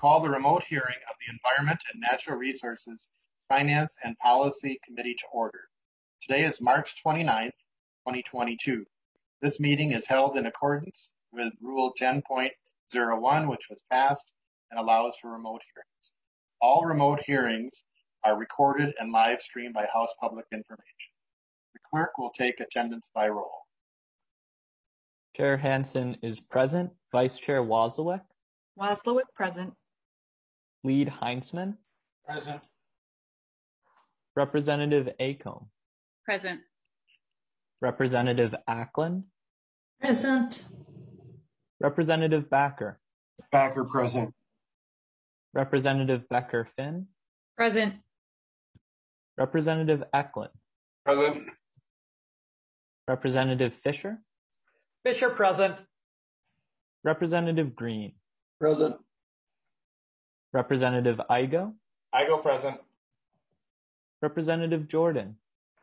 call the remote hearing of the Environment and Natural Resources Finance and Policy Committee to order. Today is March 29th, 2022. This meeting is held in accordance with Rule 10.01, which was passed and allows for remote hearings. All remote hearings are recorded and live streamed by House Public Information. The clerk will take attendance by roll. Chair Hansen is present. Vice Chair Wozlowick. Wozlowick present. Lead Heinzman. Present. Representative Acomb. Present. Representative Ackland. Present. Representative Backer. Backer present. Representative Becker-Finn. Present. Representative Eklund. Present. Representative Fisher. Fisher present. Representative Green. Present. Representative Igo. Igo present. Representative Jordan.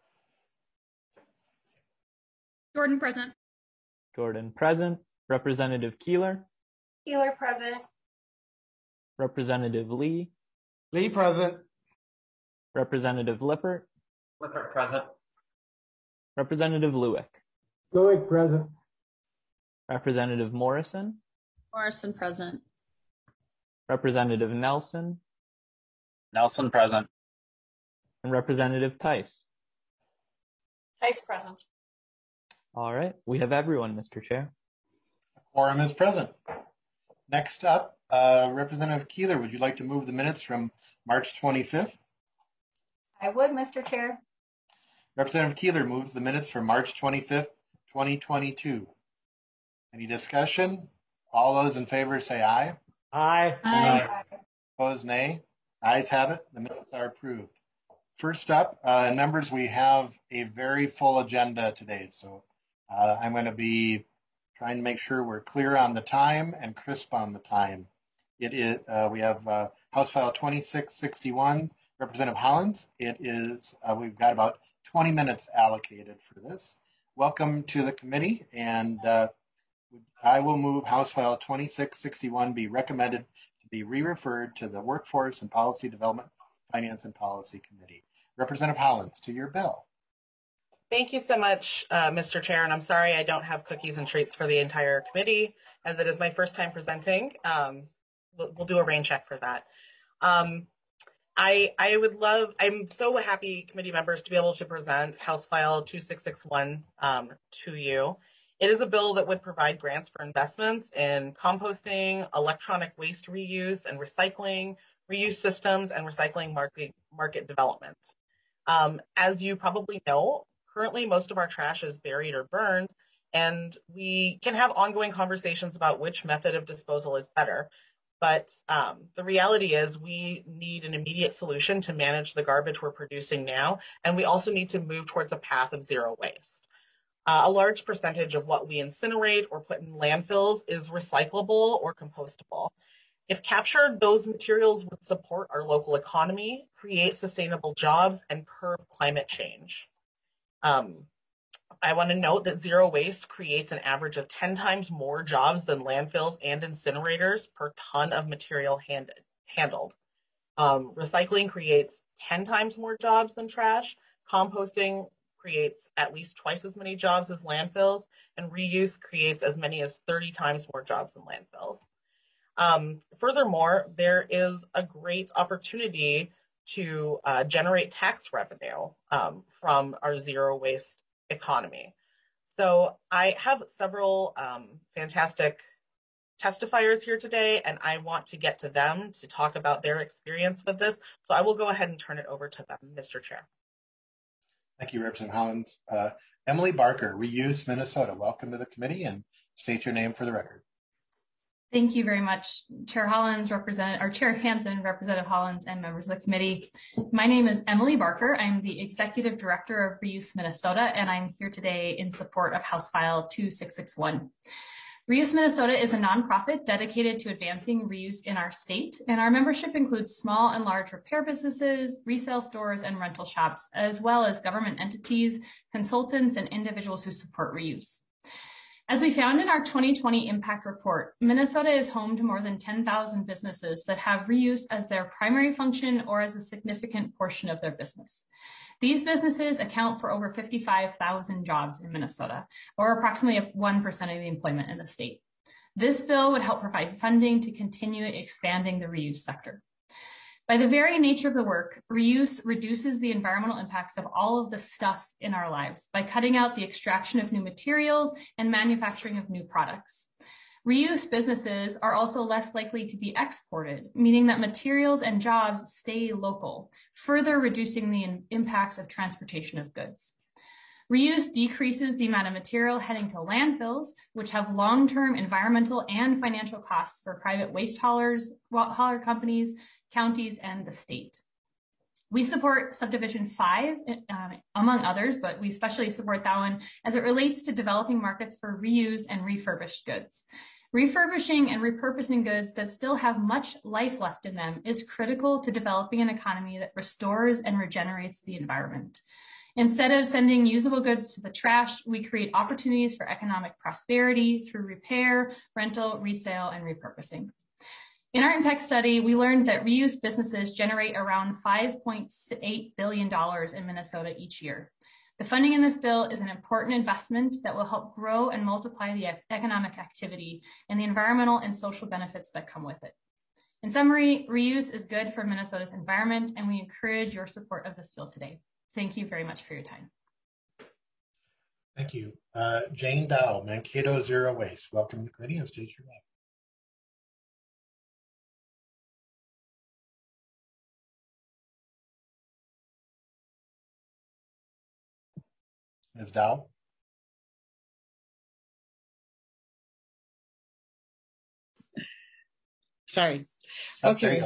Jordan present. Jordan present. Representative Keeler. Keeler present. Representative Lee. Lee present. Representative Lippert. Lippert present. Representative Lewick. Lewick present. Representative Morrison. Morrison present. Representative Nelson. Nelson present. And Representative Tice. Tice present. All right, we have everyone, Mr. Chair. Quorum is present. Next up, Representative Keeler, would you like to move the minutes from March 25th? I would, Mr. Chair. Representative Keeler moves the minutes from March 25th, 2022. Any discussion? All those in favor say aye. Aye. Aye. Opposed, nay. Ayes have it. The minutes are approved. First up, members, we have a very full agenda today, so I'm going to be trying to make sure we're clear on the time and crisp on the time. It is we have House File 2661, Representative Hollins. It is we've got about 20 minutes allocated for this. Welcome to the committee, and I will move House File 2661 be recommended to be re-referred to the Workforce and Policy Development, Finance and Policy Committee. Representative Hollins, to your bill. Thank you so much, Mr. Chair, and I'm sorry I don't have cookies and treats for the entire committee, as it is my first time presenting. We'll do a rain check for that. I'm so happy, committee members, to be able to present House File 2661 to you. It is a bill that would provide grants for investments in composting, electronic waste reuse and recycling, reuse systems, and recycling market development. As you probably know, currently most of our trash is buried or burned, and we can have ongoing conversations about which method of disposal is better. But the reality is we need an immediate solution to manage the garbage we're producing now, and we also need to move towards a path of zero waste. A large percentage of what we incinerate or put in landfills is recyclable or compostable. If captured, those materials would support our local economy, create sustainable jobs, and curb climate change. I want to note that zero waste creates an average of 10 times more jobs than landfills and incinerators per ton of material handled. Recycling creates 10 times more jobs than trash. Composting creates at least twice as many jobs as landfills, and reuse creates as many as 30 times more jobs than landfills. Furthermore, there is a great opportunity to generate tax revenue from our zero waste economy. So I have several fantastic testifiers here today, and I want to get to them to talk about their experience with this. So I will go ahead and turn it over to them, Mr. Chair. Thank you, Representative Hollins. Emily Barker, Reuse Minnesota. Welcome to the committee, and state your name for the record. Thank you very much, Chair Hollins, Chair Hansen, Representative Hollins, and members of the committee. My name is Emily Barker. I'm the Executive Director of Reuse Minnesota, and I'm here today in support of House File 2661. Reuse Minnesota is a nonprofit dedicated to advancing reuse in our state, and our membership includes small and large repair businesses, resale stores, and rental shops, as well as government entities, consultants, and individuals who support reuse. As we found in our 2020 impact report, Minnesota is home to more than 10,000 businesses that have reuse as their primary function or as a significant portion of their business. These businesses account for over 55,000 jobs in Minnesota, or approximately 1% of the employment in the state. This bill would help provide funding to continue expanding the reuse sector. By the very nature of the work, reuse reduces the environmental impacts of all of the stuff in our lives by cutting out the extraction of new materials and manufacturing of new products. Reuse businesses are also less likely to be exported, meaning that materials and jobs stay local, further reducing the impacts of transportation of goods. Reuse decreases the amount of material heading to landfills, which have long-term environmental and financial costs for private waste hauler companies, counties, and the state. We support Subdivision 5, among others, but we especially support that one as it relates to developing markets for reused and refurbished goods. Refurbishing and repurposing goods that still have much life left in them is critical to developing an economy that restores and regenerates the environment. Instead of sending usable goods to the trash, we create opportunities for economic prosperity through repair, rental, resale, and repurposing. In our impact study, we learned that reuse businesses generate around $5.8 billion in Minnesota each year. The funding in this bill is an important investment that will help grow and multiply the economic activity and the environmental and social benefits that come with it. In summary, reuse is good for Minnesota's environment, and we encourage your support of this bill today. Thank you very much for your time. Thank you. Jane Dow, Mankato Zero Waste. Welcome to the committee and state your name. Ms. Dow? Sorry. Okay.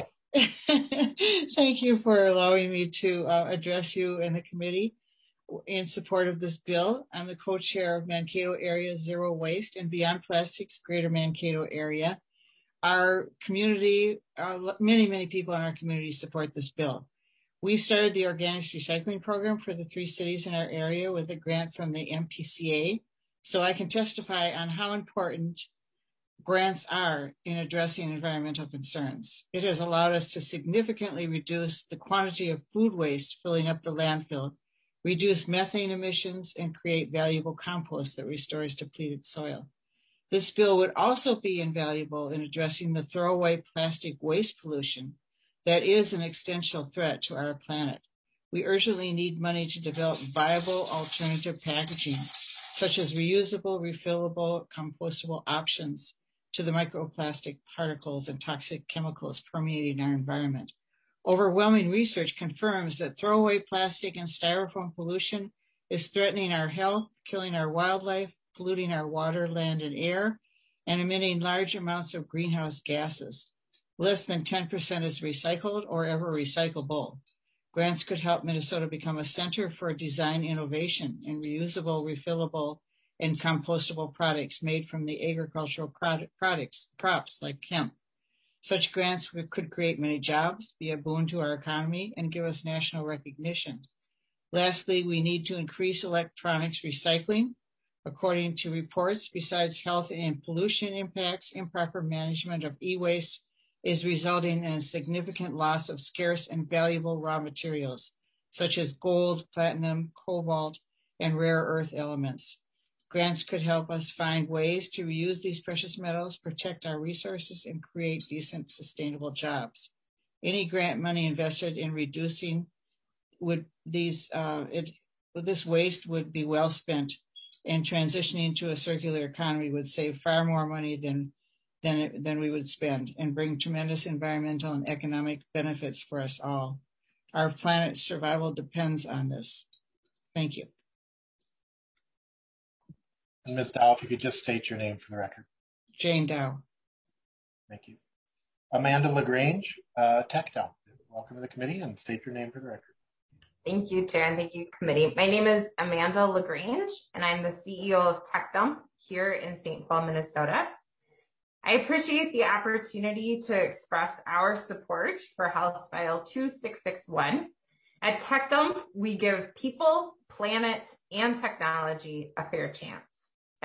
Thank you for allowing me to address you in the committee in support of this bill. I'm the co-chair of Mankato Area Zero Waste and Beyond Plastics Greater Mankato Area. Our community, many people in our community support this bill. We started the organics recycling program for the 3 cities in our area with a grant from the MPCA, so I can testify on how important grants are in addressing environmental concerns. It has allowed us to significantly reduce the quantity of food waste filling up the landfill, reduce methane emissions, and create valuable compost that restores depleted soil. This bill would also be invaluable in addressing the throwaway plastic waste pollution that is an existential threat to our planet. We urgently need money to develop viable alternative packaging, such as reusable, refillable, compostable options to the microplastic particles and toxic chemicals permeating our environment. Overwhelming research confirms that throwaway plastic and styrofoam pollution is threatening our health, killing our wildlife, polluting our water, land, and air, and emitting large amounts of greenhouse gases. Less than 10% is recycled or ever recyclable. Grants could help Minnesota become a center for design innovation in reusable, refillable, and compostable products made from the agricultural crops like hemp. Such grants could create many jobs, be a boon to our economy, and give us national recognition. Lastly, we need to increase electronics recycling. According to reports, besides health and pollution impacts, improper management of e-waste is resulting in a significant loss of scarce and valuable raw materials, such as gold, platinum, cobalt, and rare earth elements. Grants could help us find ways to reuse these precious metals, protect our resources, and create decent, sustainable jobs. Any grant money invested in reducing this waste would be well spent, and transitioning to a circular economy would save far more money than we would spend and bring tremendous environmental and economic benefits for us all. Our planet's survival depends on this. Thank you. And Ms. Dow, if you could just state your name for the record. Jane Dow. Thank you. Amanda LaGrange, TechDown. Welcome to the committee and state your name for the record. Thank you, Chair, and thank you, committee. My name is Amanda LaGrange, and I'm the CEO of TechDump here in St. Paul, Minnesota. I appreciate the opportunity to express our support for House File 2661. At TechDump, we give people, planet, and technology a fair chance.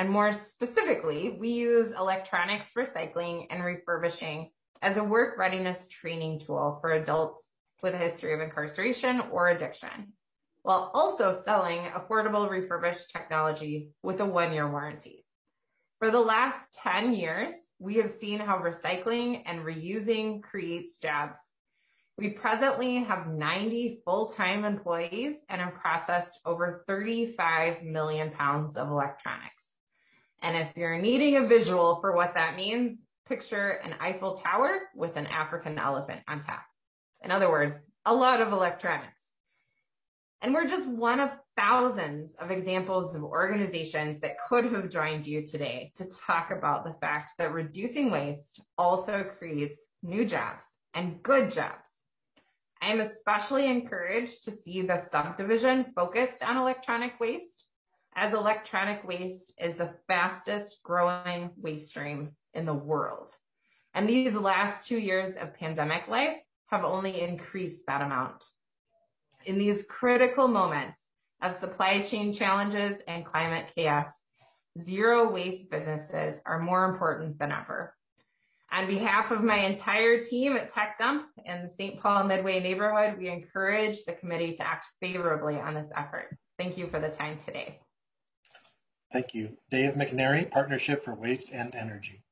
And more specifically, we use electronics recycling and refurbishing as a work readiness training tool for adults with a history of incarceration or addiction, while also selling affordable refurbished technology with a 1-year warranty. For the last 10 years, we have seen how recycling and reusing creates jobs. We presently have 90 full-time employees and have processed over 35 million pounds of electronics. And if you're needing a visual for what that means, picture an Eiffel Tower with an African elephant on top. In other words, a lot of electronics. And we're just one of thousands of examples of organizations that could have joined you today to talk about the fact that reducing waste also creates new jobs and good jobs. I am especially encouraged to see the subdivision focused on electronic waste, as electronic waste is the fastest growing waste stream in the world. And these last 2 years of pandemic life have only increased that amount. In these critical moments of supply chain challenges and climate chaos, zero waste businesses are more important than ever. On behalf of my entire team at Tech Dump in the St. Paul Midway neighborhood, we encourage the committee to act favorably on this effort. Thank you for the time today. Thank you. Dave McNary, Partnership for Waste and Energy.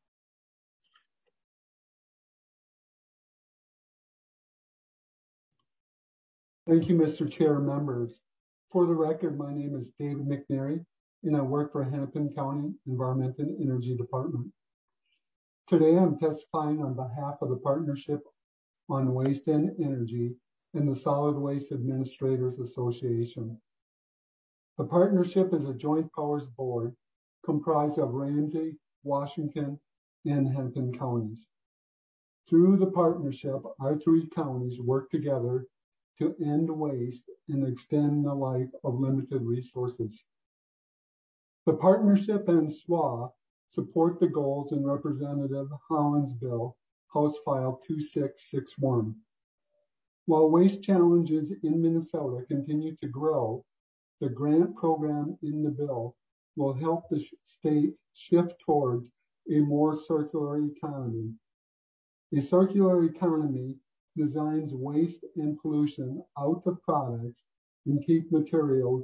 Thank you, Mr. Chair and members. For the record, my name is David McNary, and I work for Hennepin County Environment and Energy Department. Today, I'm testifying on behalf of the Partnership on Waste and Energy and the Solid Waste Administrators Association. The partnership is a joint powers board comprised of Ramsey, Washington, and Hennepin counties. Through the partnership, our 3 counties work together to end waste and extend the life of limited resources. The partnership and SWA support the goals in Representative Holland's bill, House File 2661. While waste challenges in Minnesota continue to grow, the grant program in the bill will help the state shift towards a more circular economy. A circular economy designs waste and pollution out of products and keep materials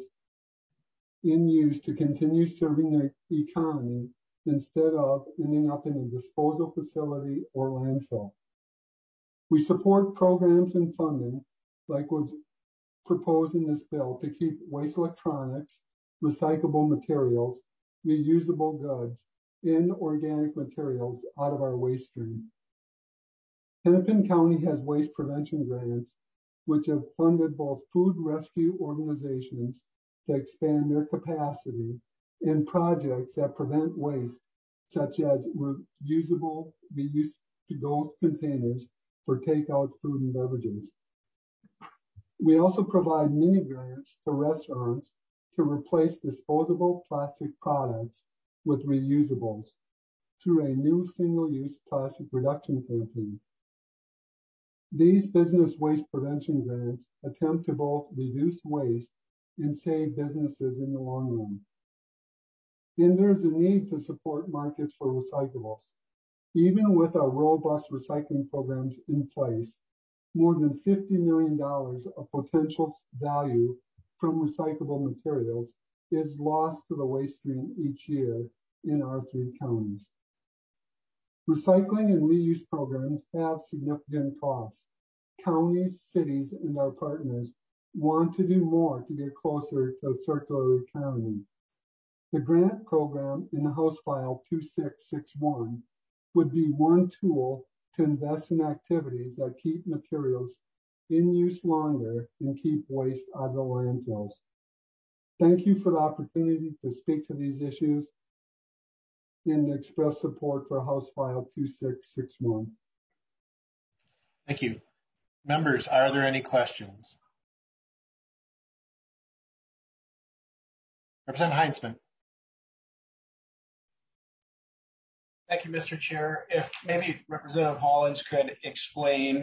in use to continue serving the economy instead of ending up in a disposal facility or landfill. We support programs and funding like was proposed in this bill to keep waste electronics, recyclable materials, reusable goods, and organic materials out of our waste stream. Hennepin County has waste prevention grants, which have funded both food rescue organizations to expand their capacity and projects that prevent waste, such as reusable, reuse-to-go containers for takeout food and beverages. We also provide mini grants to restaurants to replace disposable plastic products with reusables through a new single-use plastic reduction campaign. These business waste prevention grants attempt to both reduce waste and save businesses in the long run. And there's a need to support markets for recyclables. Even with our robust recycling programs in place, more than $50 million of potential value from recyclable materials is lost to the waste stream each year in our 3 counties. Recycling and reuse programs have significant costs. Counties, cities, and our partners want to do more to get closer to a circular economy. The grant program in the House File 2661 would be one tool to invest in activities that keep materials in use longer and keep waste out of the landfills. Thank you for the opportunity to speak to these issues and express support for House File 2661. Thank you. Members, are there any questions? Representative Heinzman. Thank you, Mr. Chair. If maybe Representative Hollins could explain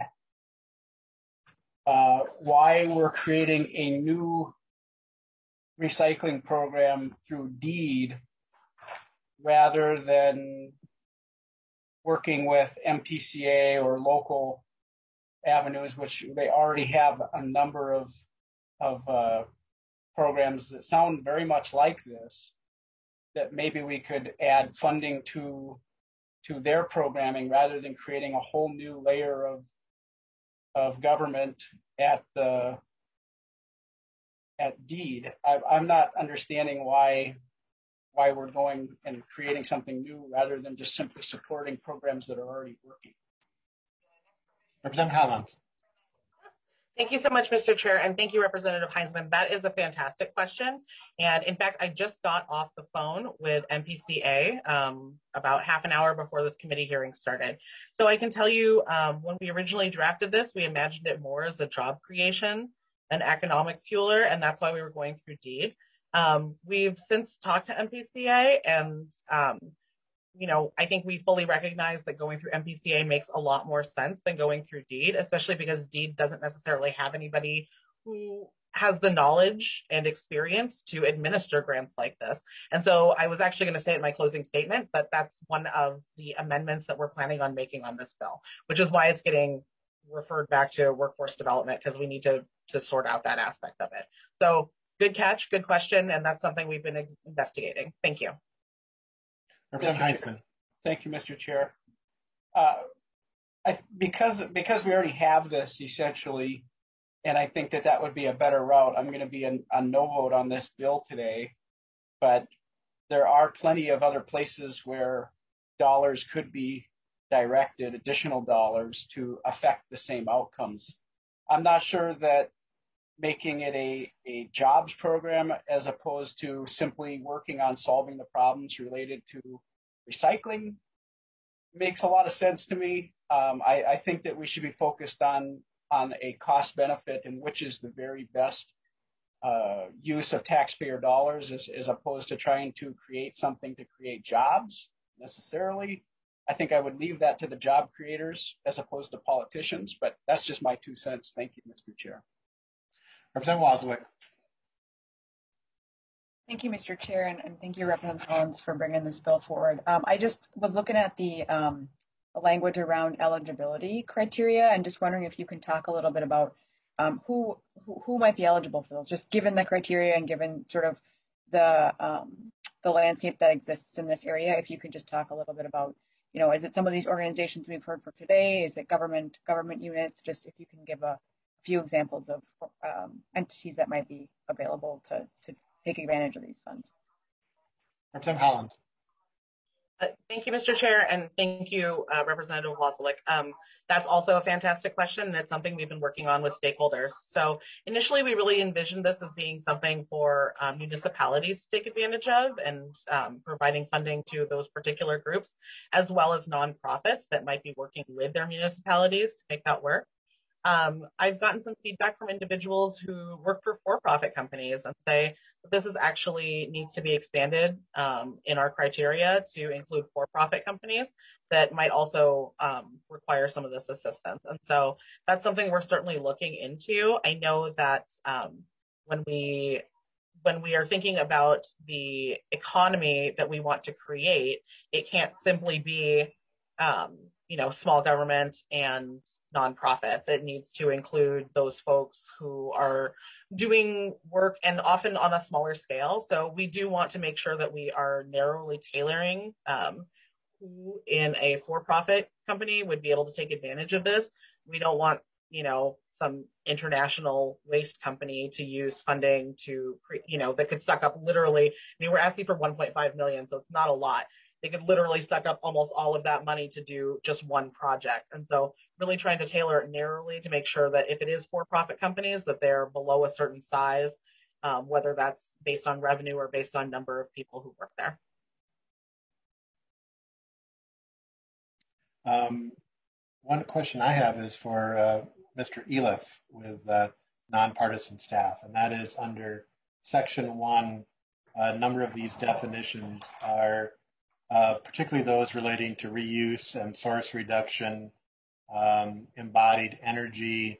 why we're creating a new recycling program through deed rather than working with MPCA or local avenues, which they already have a number of programs that sound very much like this, that maybe we could add funding to their programming rather than creating a whole new layer of government at DEED. I'm not understanding why we're going and creating something new rather than just simply supporting programs that are already working. Representative Hollins. Thank you so much, Mr. Chair, and thank you, Representative Heinzman. That is a fantastic question. And in fact, I just got off the phone with MPCA about half an hour before this committee hearing started. So I can tell you, when we originally drafted this, we imagined it more as a job creation, an economic fueler, and that's why we were going through DEED. We've since talked to MPCA, and I think we fully recognize that going through MPCA makes a lot more sense than going through DEED, especially because DEED doesn't necessarily have anybody who has the knowledge and experience to administer grants like this. And so I was actually going to say it in my closing statement, but that's one of the amendments that we're planning on making on this bill, which is why it's getting referred back to workforce development, because we need to sort out that aspect of it. So good catch, good question, and that's something we've been investigating. Thank you. Representative Heinzman. Thank you, Mr. Chair. Because we already have this essentially, and I think that would be a better route, I'm going to be a no vote on this bill today. But there are plenty of other places where dollars could be directed, additional dollars, to affect the same outcomes. I'm not sure that making it a jobs program as opposed to simply working on solving the problems related to recycling makes a lot of sense to me. I think that we should be focused on a cost benefit and which is the very best use of taxpayer dollars as opposed to trying to create something to create jobs necessarily. I think I would leave that to the job creators as opposed to politicians, but that's just my 2 cents. Thank you, Mr. Chair. Representative Wozniak. Thank you, Mr. Chair, and thank you, Representative Hollins, for bringing this bill forward. I just was looking at the language around eligibility criteria and just wondering if you can talk a little bit about who might be eligible for those, just given the criteria and given sort of the landscape that exists in this area. If you could just talk a little bit about, is it some of these organizations we've heard from today? Is it government units? Just if you can give a few examples of entities that might be available to take advantage of these funds. Representative Hollins. Thank you, Mr. Chair, and thank you, Representative Wozniak. That's also a fantastic question, and it's something we've been working on with stakeholders. So initially, we really envisioned this as being something for municipalities to take advantage of and providing funding to those particular groups, as well as nonprofits that might be working with their municipalities to make that work. I've gotten some feedback from individuals who work for for-profit companies and say that this is actually needs to be expanded in our criteria to include for-profit companies that might also require some of this assistance. And so that's something we're certainly looking into. I know that when we are thinking about the economy that we want to create, it can't simply be small government and nonprofits. It needs to include those folks who are doing work and often on a smaller scale. So we do want to make sure that we are narrowly tailoring who in a for-profit company would be able to take advantage of this. We don't want, some international waste company to use funding to, that could suck up literally, we're asking for 1.5 million, so it's not a lot. They could literally suck up almost all of that money to do just one project. And so really trying to tailor it narrowly to make sure that if it is for-profit companies, that they're below a certain size, whether that's based on revenue or based on number of people who work there. One question I have is for Mr. Eliff with nonpartisan staff, and that is under Section 1, a number of these definitions are particularly those relating to reuse and source reduction, embodied energy,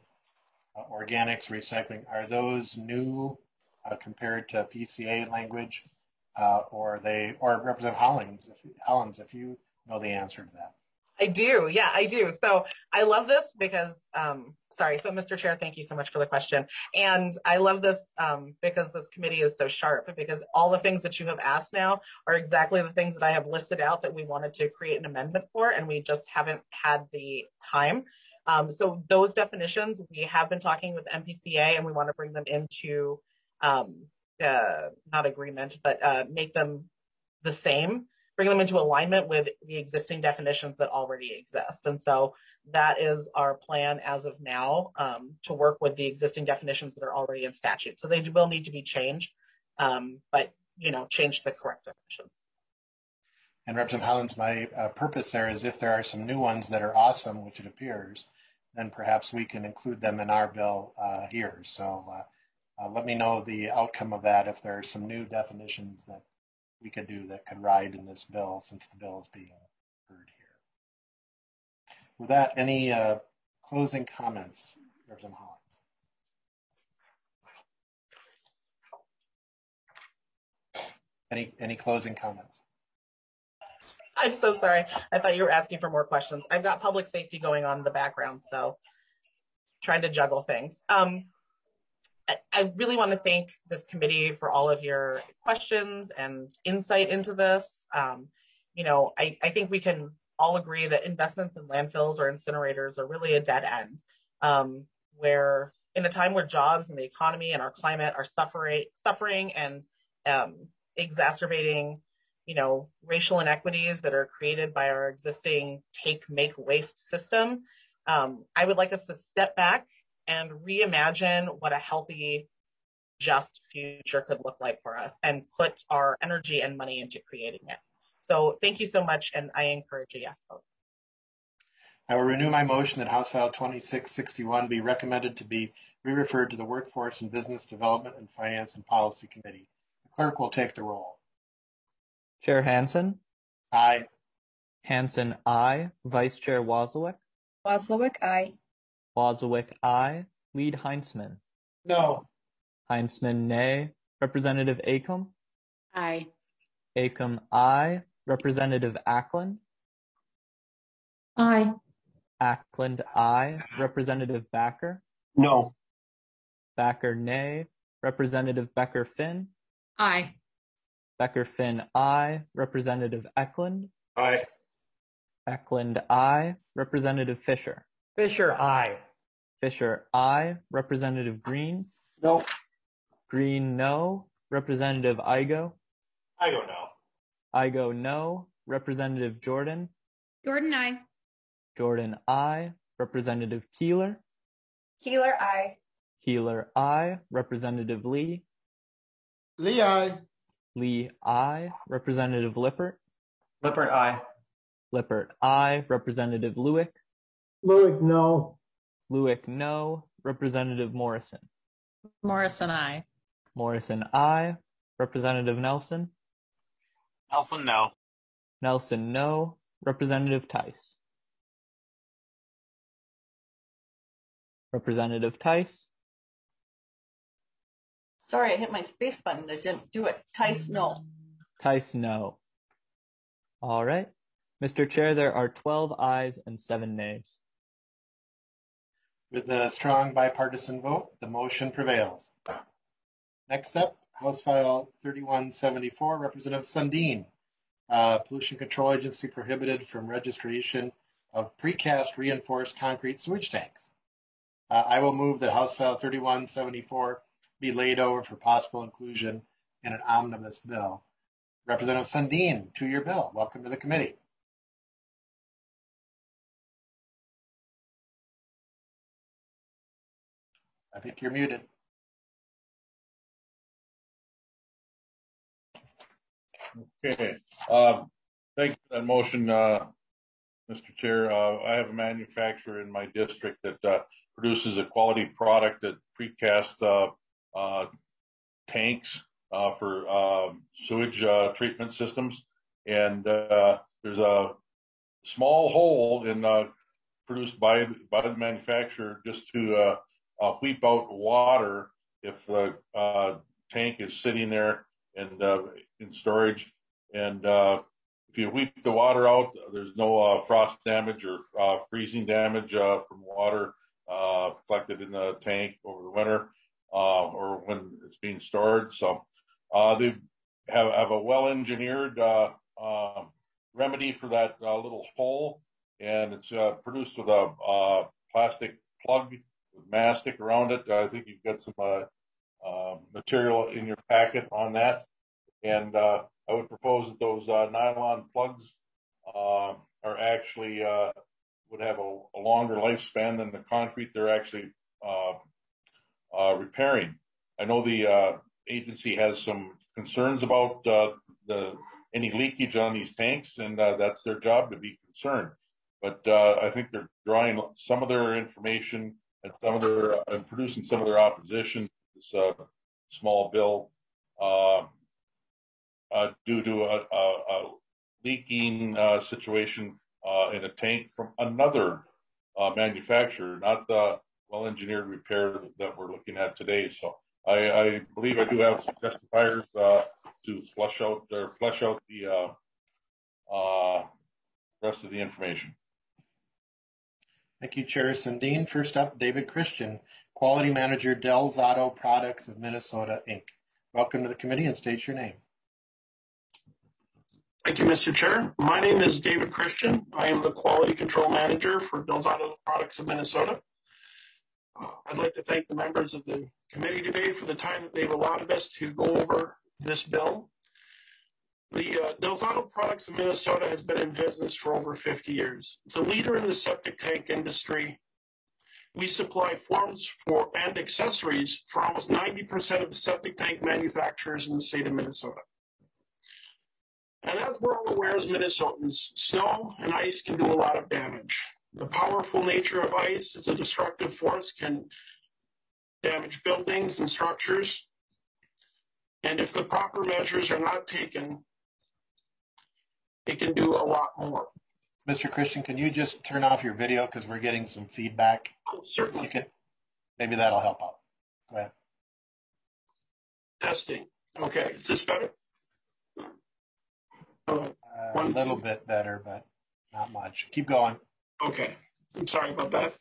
organics, recycling. Are those new compared to PCA language? or Representative Hollins, if you know the answer to that. I do. Yeah, I do. So I love this because, so Mr. Chair, thank you so much for the question. And I love this because this committee is so sharp, because all the things that you have asked now are exactly the things that I have listed out that we wanted to create an amendment for, and we just haven't had the time. So those definitions, we have been talking with MPCA, and we want to bring them into, not agreement, but make them the same. Bring them into alignment with the existing definitions that already exist. And so that is our plan as of now, to work with the existing definitions that are already in statute. So they will need to be changed, but, change to the correct definitions. And Representative Hollins, my purpose there is if there are some new ones that are awesome, which it appears, then perhaps we can include them in our bill here. So let me know the outcome of that if there are some new definitions that we could do that could ride in this bill, since the bill is being heard here. With that, any closing comments, Representative Hollins? Any closing comments? I'm so sorry. I thought you were asking for more questions. I've got public safety going on in the background, so trying to juggle things. I really want to thank this committee for all of your questions and insight into this. I think we can all agree that investments in landfills or incinerators are really a dead end, where in a time where jobs and the economy and our climate are suffering and exacerbating, racial inequities that are created by our existing take, make, waste system. I would like us to step back and reimagine what a healthy, just future could look like for us, and put our energy and money into creating it. So thank you so much, and I encourage a yes vote. I will renew my motion that House File 2661 be recommended to be re-referred to the Workforce and Business Development and Finance and Policy Committee. The clerk will take the roll. Chair Hansen? Aye. Hansen, aye. Vice Chair Wozlowick? Wozlowick, aye. Wozlowick, aye. Lead Heinzman? No. Heinzman, nay. Representative Acomb? Aye. Acomb, aye. Representative Ackland? Aye. Ackland, aye. Representative Backer? No. Backer, nay. Representative Becker-Finn? Aye. Becker-Finn, aye. Representative Eklund? Aye. Eklund, aye. Representative Fisher? Fisher, aye. Fisher, aye. Representative Green? No. Green, no. Representative Igo? Igo, no. Igo, no. Representative Jordan? Jordan, aye. Jordan, aye. Representative Keeler? Keeler, aye. Keeler, aye. Representative Lee? Lee, aye. Lee, aye. Representative Lippert? Lippert, aye. Lippert, aye. Representative Lewick? Lewick, no. Lewick, no. Representative Morrison? Morrison, aye. Morrison, aye. Representative Nelson? Nelson, no. Nelson, no. Representative Tice? Representative Tice? Sorry, I hit my space button. I didn't do it. Tice, no. Tice, no. All right. Mr. Chair, there are 12 ayes and 7 nays. With a strong bipartisan vote, the motion prevails. Next up, House File 3174, Representative Sundin. Pollution Control Agency prohibited from registration of precast reinforced concrete sewage tanks. I will move that House File 3174 be laid over for possible inclusion in an omnibus bill. Representative Sundin, to your bill. Welcome to the committee. I think you're muted. Okay. Thanks for that motion, Mr. Chair. I have a manufacturer in my district that produces a quality product that precast tanks for sewage treatment systems. And there's a small hole in produced by the manufacturer just to weep out water if the tank is sitting there and in storage. And if you weep the water out, there's no frost damage or freezing damage from water collected in the tank over the winter or when it's being stored. So they have a well-engineered remedy for that little hole, and it's produced with a plastic plug with mastic around it. I think you've got some material in your packet on that, and I would propose that those nylon plugs are actually would have a longer lifespan than the concrete they're actually repairing. I know the agency has some concerns about any leakage on these tanks, and that's their job to be concerned. But I think they're drawing some of their information and producing some of their opposition to this small bill due to a leaking situation in a tank from another manufacturer, not the well-engineered repair that we're looking at today. So I believe I do have some justifiers to flesh out the rest of the information. Thank you, Chair Sundin. First up, David Christian, Quality Manager, Del's Auto Products of Minnesota, Inc. Welcome to the committee and state your name. Thank you, Mr. Chair. My name is David Christian. I am the Quality Control Manager for Del's Auto Products of Minnesota. I'd like to thank the members of the committee today for the time that they've allotted us to go over this bill. The Del's Auto Products of Minnesota has been in business for over 50 years. It's a leader in the septic tank industry. We supply forms for and accessories for almost 90% of the septic tank manufacturers in the state of Minnesota. And as we're all aware as Minnesotans, snow and ice can do a lot of damage. The powerful nature of ice as a destructive force can damage buildings and structures. And if the proper measures are not taken, it can do a lot more. Mr. Christian, can you just turn off your video because we're getting some feedback? Oh, certainly. Maybe that'll help out. Go ahead. Testing. Okay, is this better? A little bit better, but not much. Keep going. Okay, I'm sorry about that.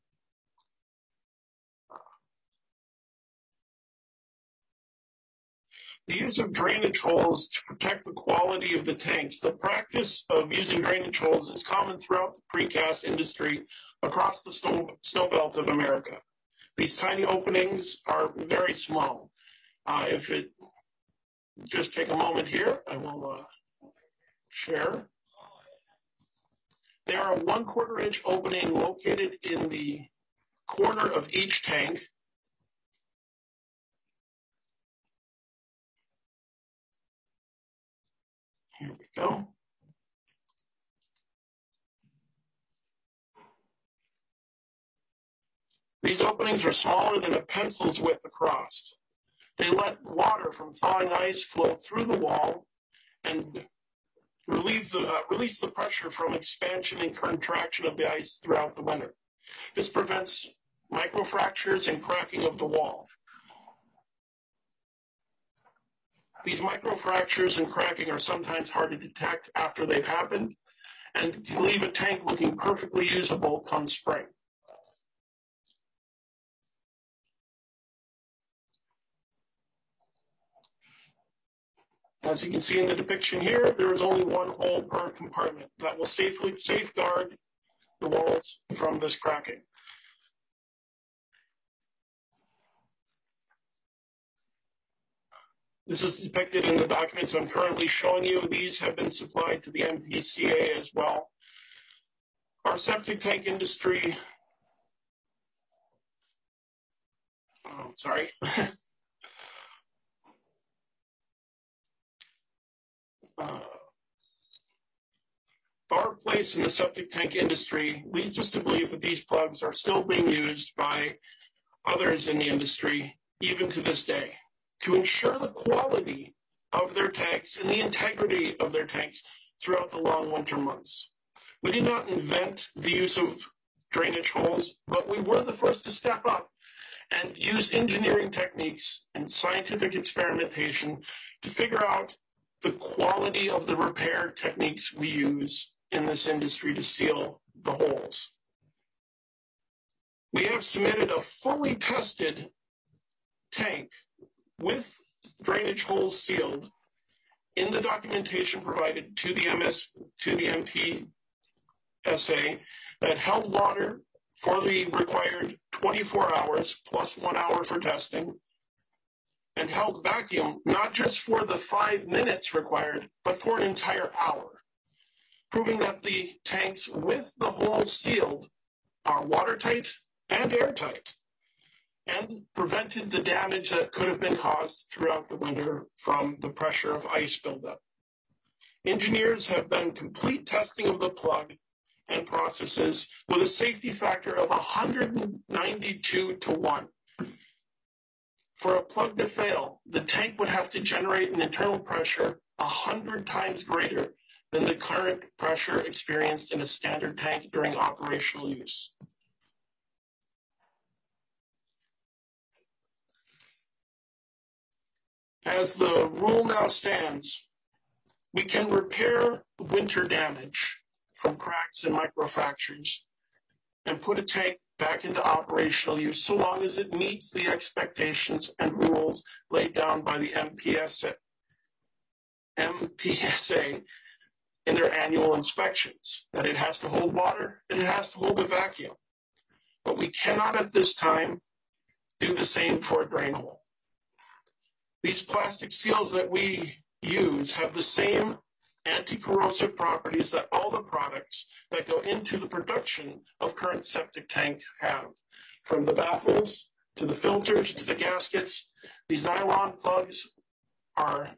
The use of drainage holes to protect the quality of the tanks. The practice of using drainage holes is common throughout the precast industry across the snow belt of America. These tiny openings are very small. If it just take a moment here, I will share. They are a 1/4 inch opening located in the corner of each tank. Here we go. These openings are smaller than a pencil's width across. They let water from thawing ice flow through the wall and release the pressure from expansion and contraction of the ice throughout the winter. This prevents microfractures and cracking of the wall. These microfractures and cracking are sometimes hard to detect after they've happened and can leave a tank looking perfectly usable come spring. As you can see in the depiction here, there is only one hole per compartment that will safely safeguard the walls from this cracking. This is depicted in the documents I'm currently showing you. These have been supplied to the MPCA as well. Our septic tank industry, our place in the septic tank industry leads us to believe that these plugs are still being used by others in the industry, even to this day, to ensure the quality of their tanks and the integrity of their tanks throughout the long winter months. We did not invent the use of drainage holes, but we were the first to step up and use engineering techniques and scientific experimentation to figure out the quality of the repair techniques we use in this industry to seal the holes. We have submitted a fully tested tank with drainage holes sealed in the documentation provided to the MPSA that held water for the required 24 hours plus 1 hour for testing, and held vacuum not just for the 5 minutes required, but for an entire hour, proving that the tanks with the holes sealed are watertight and airtight, and prevented the damage that could have been caused throughout the winter from the pressure of ice buildup. Engineers have done complete testing of the plug and processes with a safety factor of 192 to 1. For a plug to fail, the tank would have to generate an internal pressure 100 times greater than the current pressure experienced in a standard tank during operational use. As the rule now stands, we can repair winter damage from cracks and microfractures and put a tank back into operational use so long as it meets the expectations and rules laid down by the MPSA in their annual inspections, that it has to hold water and it has to hold a vacuum. But we cannot at this time do the same for a drain hole. These plastic seals that we use have the same anti-corrosive properties that all the products that go into the production of current septic tank have. From the baffles to the filters to the gaskets, these nylon plugs are,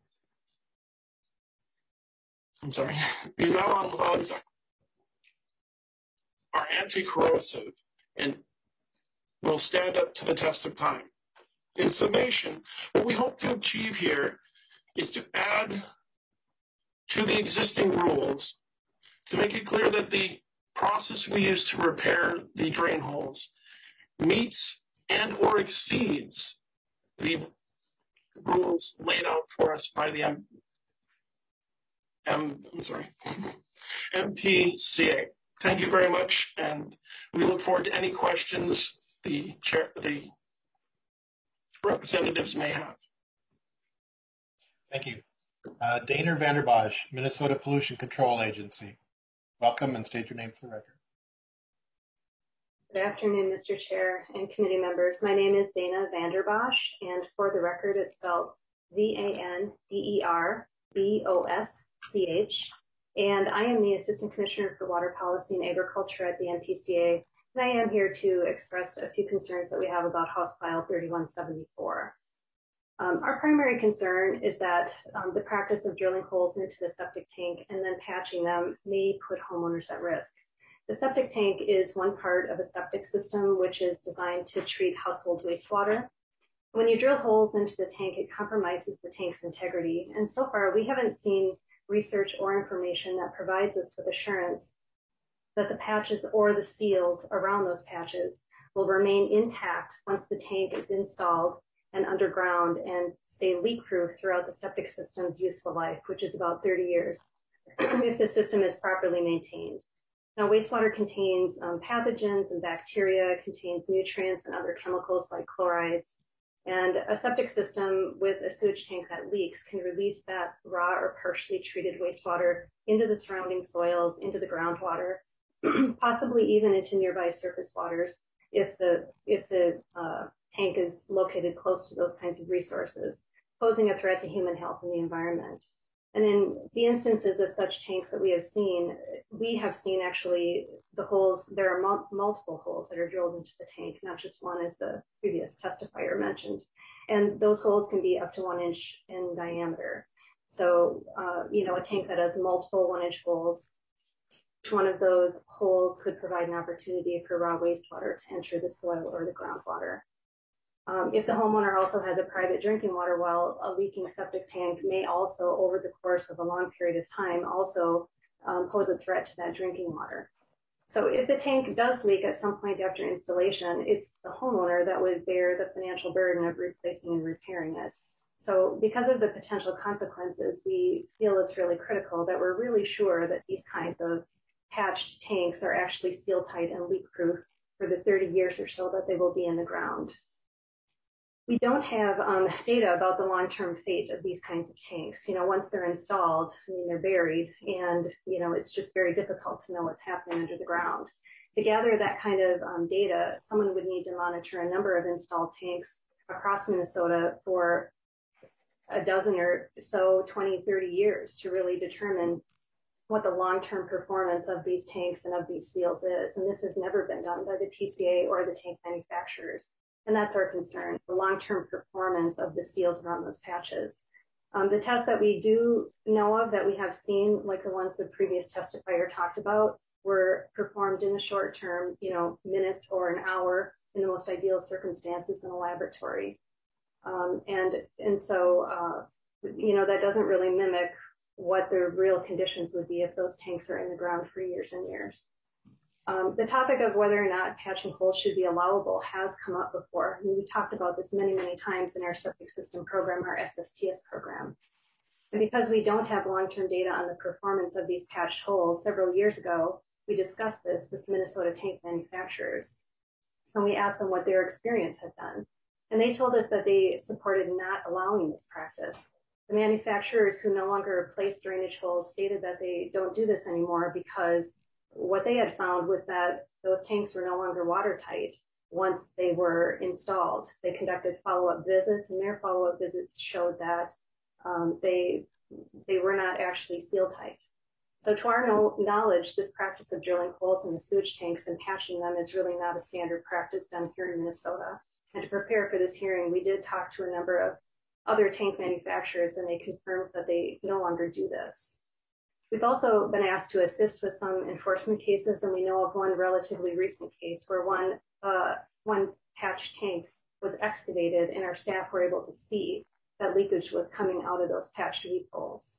these nylon plugs are anti-corrosive and will stand up to the test of time. In summation, what we hope to achieve here is to add to the existing rules to make it clear that the process we use to repair the drain holes meets and or exceeds the rules laid out for us by the MPCA. Thank you very much, and we look forward to any questions the representatives may have. Thank you. Dana Vanderbosch, Minnesota Pollution Control Agency. Welcome, and state your name for the record. Good afternoon, Mr. Chair and committee members. My name is Dana Vanderbosch, and for the record, it's spelled Vanderbosch, and I am the Assistant Commissioner for Water Policy and Agriculture at the MPCA, and I am here to express a few concerns that we have about House File 3174. Our primary concern is that the practice of drilling holes into the septic tank and then patching them may put homeowners at risk. The septic tank is one part of a septic system which is designed to treat household wastewater. When you drill holes into the tank, it compromises the tank's integrity. And so far, we haven't seen research or information that provides us with assurance that the patches or the seals around those patches will remain intact once the tank is installed and underground and stay leak-proof throughout the septic system's useful life, which is about 30 years, if the system is properly maintained. Now, wastewater contains pathogens and bacteria, contains nutrients and other chemicals like chlorides, and a septic system with a sewage tank that leaks can release that raw or partially treated wastewater into the surrounding soils, into the groundwater, possibly even into nearby surface waters if the tank is located close to those kinds of resources, posing a threat to human health and the environment. And in the instances of such tanks that we have seen actually the holes, there are multiple holes that are drilled into the tank, not just one as the previous testifier mentioned. And those holes can be up to 1 inch in diameter. So, a tank that has multiple 1-inch holes, each one of those holes could provide an opportunity for raw wastewater to enter the soil or the groundwater. If the homeowner also has a private drinking water well, a leaking septic tank may also, over the course of a long period of time, also pose a threat to that drinking water. So if the tank does leak at some point after installation, it's the homeowner that would bear the financial burden of replacing and repairing it. So because of the potential consequences, we feel it's really critical that we're really sure that these kinds of patched tanks are actually seal tight and leak proof for the 30 years or so that they will be in the ground. We don't have data about the long-term fate of these kinds of tanks. Once they're installed, they're buried, and it's just very difficult to know what's happening under the ground. To gather that kind of data, someone would need to monitor a number of installed tanks across Minnesota for a dozen or so, 20, 30 years to really determine what the long-term performance of these tanks and of these seals is. And this has never been done by the PCA or the tank manufacturers. And that's our concern, the long-term performance of the seals around those patches. The tests that we do know of that we have seen, like the ones the previous testifier talked about, were performed in the short term, minutes or an hour in the most ideal circumstances in a laboratory. So that doesn't really mimic what the real conditions would be if those tanks are in the ground for years and years. The topic of whether or not patching holes should be allowable has come up before. We talked about this many, many times in our septic system program, our SSTS program. And because we don't have long-term data on the performance of these patched holes, several years ago, we discussed this with Minnesota tank manufacturers. And we asked them what their experience had been. And they told us that they supported not allowing this practice. The manufacturers who no longer replace drainage holes stated that they don't do this anymore because what they had found was that those tanks were no longer watertight once they were installed. They conducted follow-up visits, and their follow-up visits showed that they were not actually seal tight. So to our knowledge, this practice of drilling holes in the sewage tanks and patching them is really not a standard practice done here in Minnesota. And to prepare for this hearing, we did talk to a number of other tank manufacturers, and they confirmed that they no longer do this. We've also been asked to assist with some enforcement cases, and we know of one relatively recent case where one patched tank was excavated, and our staff were able to see that leakage was coming out of those patched weep holes.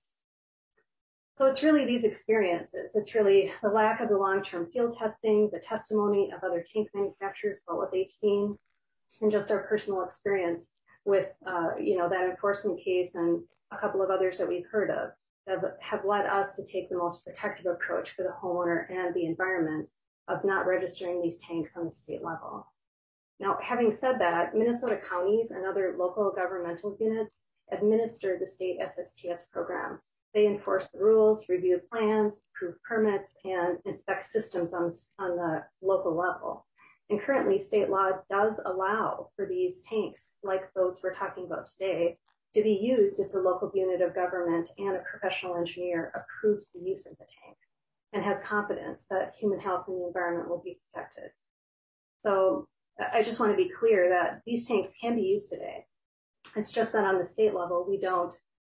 So it's really these experiences. It's really the lack of the long-term field testing, the testimony of other tank manufacturers about what they've seen, and just our personal experience with, that enforcement case and a couple of others that we've heard of that have led us to take the most protective approach for the homeowner and the environment of not registering these tanks on the state level. Now, having said that, Minnesota counties and other local governmental units administer the state SSTS program. They enforce the rules, review plans, approve permits, and inspect systems on the local level. And currently, state law does allow for these tanks, like those we're talking about today, to be used if the local unit of government and a professional engineer approves the use of the tank and has confidence that human health and the environment will be protected. So I just want to be clear that these tanks can be used today. It's just that on the state level, we don't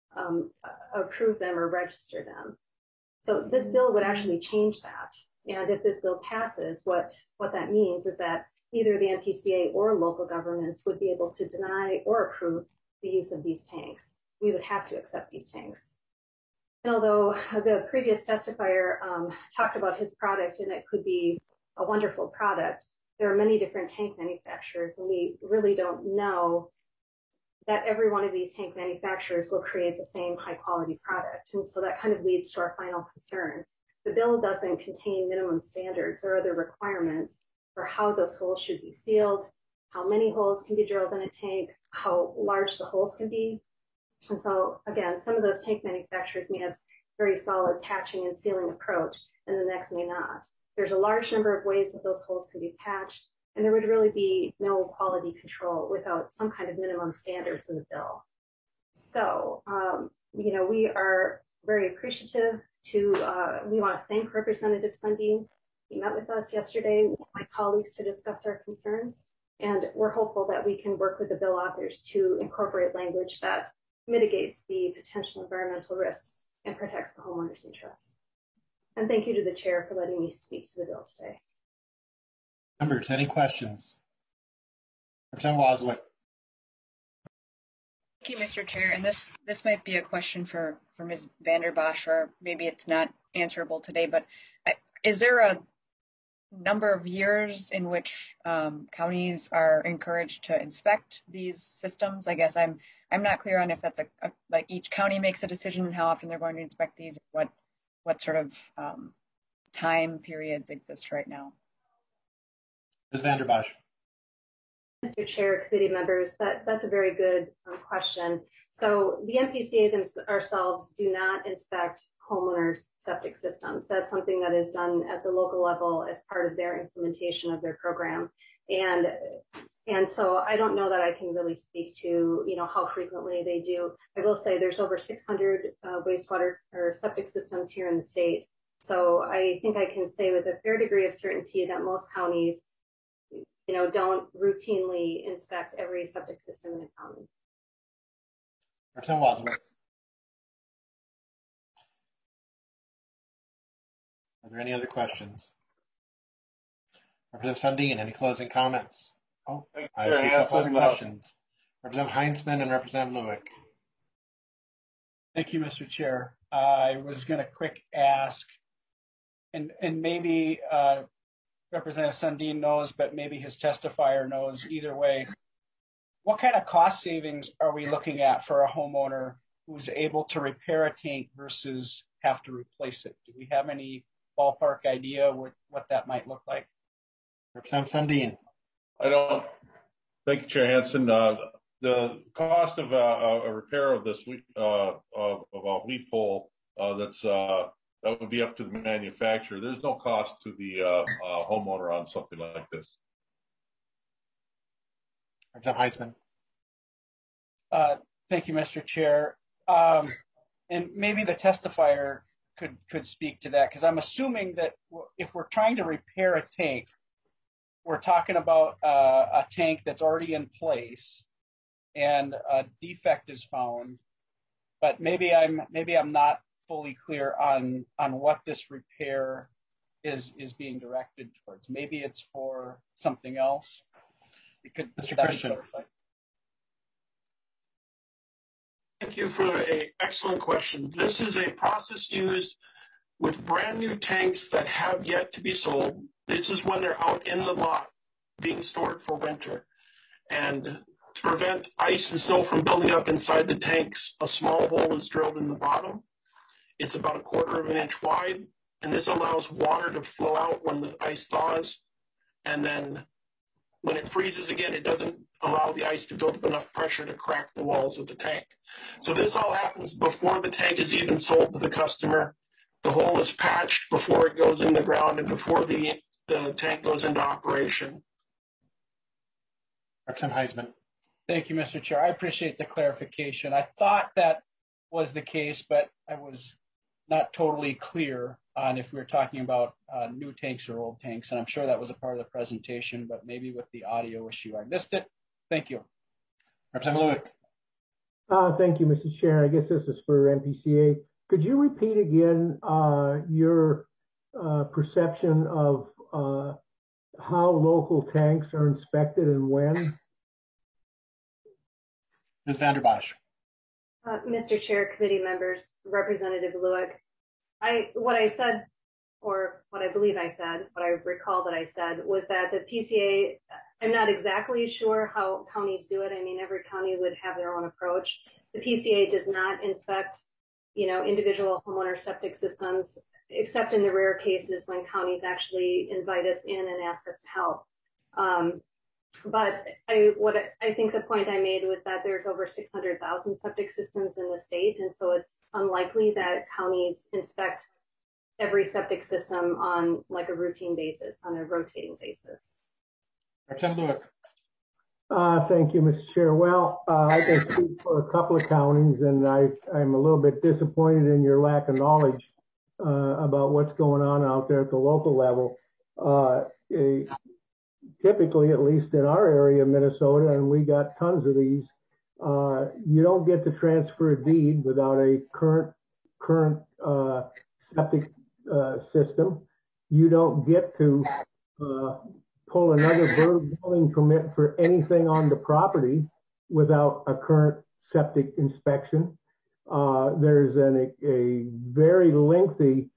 approve them or register them. So this bill would actually change that. And if this bill passes, what that means is that either the NPCA or local governments would be able to deny or approve the use of these tanks. We would have to accept these tanks. And although the previous testifier talked about his product and it could be a wonderful product, there are many different tank manufacturers, and we really don't know that every one of these tank manufacturers will create the same high quality product. And so that kind of leads to our final concern. The bill doesn't contain minimum standards or other requirements for how those holes should be sealed, how many holes can be drilled in a tank, how large the holes can be. And so again, some of those tank manufacturers may have very solid patching and sealing approach, and the next may not. There's a large number of ways that those holes can be patched, and there would really be no quality control without some kind of minimum standards in the bill. So, we are very appreciative we want to thank Representative Sundin. He met with us yesterday with my colleagues to discuss our concerns, and we're hopeful that we can work with the bill authors to incorporate language that mitigates the potential environmental risks and protects the homeowners' interests. And thank you to the chair for letting me speak to the bill today. Members, any questions? Representative Wozniak. Thank you, Mr. Chair. And this might be a question for Ms. Vanderbosch, or maybe it's not answerable today, but is there a number of years in which counties are encouraged to inspect these systems? I guess I'm I'm not clear on if that's like each county makes a decision and how often they're going to inspect these, or what sort of time periods exist right now. Ms. Vanderbosch. Mr. Chair, committee members, that's a very good question. So the MPCA ourselves do not inspect homeowners' septic systems. That's something that is done at the local level as part of their implementation of their program. And so I don't know that I can really speak to, how frequently they do. I will say there's over 600 wastewater or septic systems here in the state. So I think I can say with a fair degree of certainty that most counties, don't routinely inspect every septic system in a county. Representative Wadsworth. Are there any other questions? Representative Sundin, any closing comments? Oh, I see a couple other questions. Representative Heinzman and Representative Lueck. Thank you, Mr. Chair. I was going to quick ask, and maybe Representative Sundin knows, but maybe his testifier knows. Either way, what kind of cost savings are we looking at for a homeowner who's able to repair a tank versus have to replace it? Do we have any ballpark idea what that might look like? Representative Sundin. I don't. Thank you, Chair Hansen. The cost of a repair of this of a weed pole that would be up to the manufacturer. There's no cost to the homeowner on something like this. Representative Heinzman. Thank you, Mr. Chair. And maybe the testifier could speak to that, because I'm assuming that if we're trying to repair a tank, we're talking about a tank that's already in place and a defect is found, but maybe I'm not fully clear on what this repair is being directed towards. Maybe it's for something else. Mr. Christian. Thank you for an excellent question. This is a process used with brand new tanks that have yet to be sold. This is when they're out in the lot being stored for winter. And to prevent ice and snow from building up inside the tanks, a small hole is drilled in the bottom. It's about 1/4 of an inch wide, and this allows water to flow out when the ice thaws. And then when it freezes again, it doesn't allow the ice to build up enough pressure to crack the walls of the tank. So this all happens before the tank is even sold to the customer. The hole is patched before it goes in the ground and before the tank goes into operation. Representative Heisman. Thank you, Mr. Chair. I appreciate the clarification. I thought that was the case, but I was not totally clear on if we were talking about new tanks or old tanks, and I'm sure that was a part of the presentation, but maybe with the audio issue, I missed it. Thank you. Representative Lueck. Thank you, Mr. Chair. I guess this is for MPCA. Could you repeat again your perception of how local tanks are inspected and when? Ms. Vanderbosch. Mr. Chair, committee members, Representative Lueck, what I said, or what I believe I said, what I recall that I said, was that the PCA, I'm not exactly sure how counties do it. I mean, every county would have their own approach. The PCA does not inspect, individual homeowner septic systems, except in the rare cases when counties actually invite us in and ask us to help. But I think the point I made was that there's over 600,000 septic systems in the state, and so it's unlikely that counties inspect every septic system on like a routine basis, on a rotating basis. Representative Lueck. Thank you, Mr. Chair. Well, I can speak for a couple of counties, and I'm a little bit disappointed in your lack of knowledge about what's going on out there at the local level. Typically, at least in our area of Minnesota, and we got tons of these, you don't get to transfer a deed without a current septic system. You don't get to pull another building permit for anything on the property without a current septic inspection. There's a very lengthy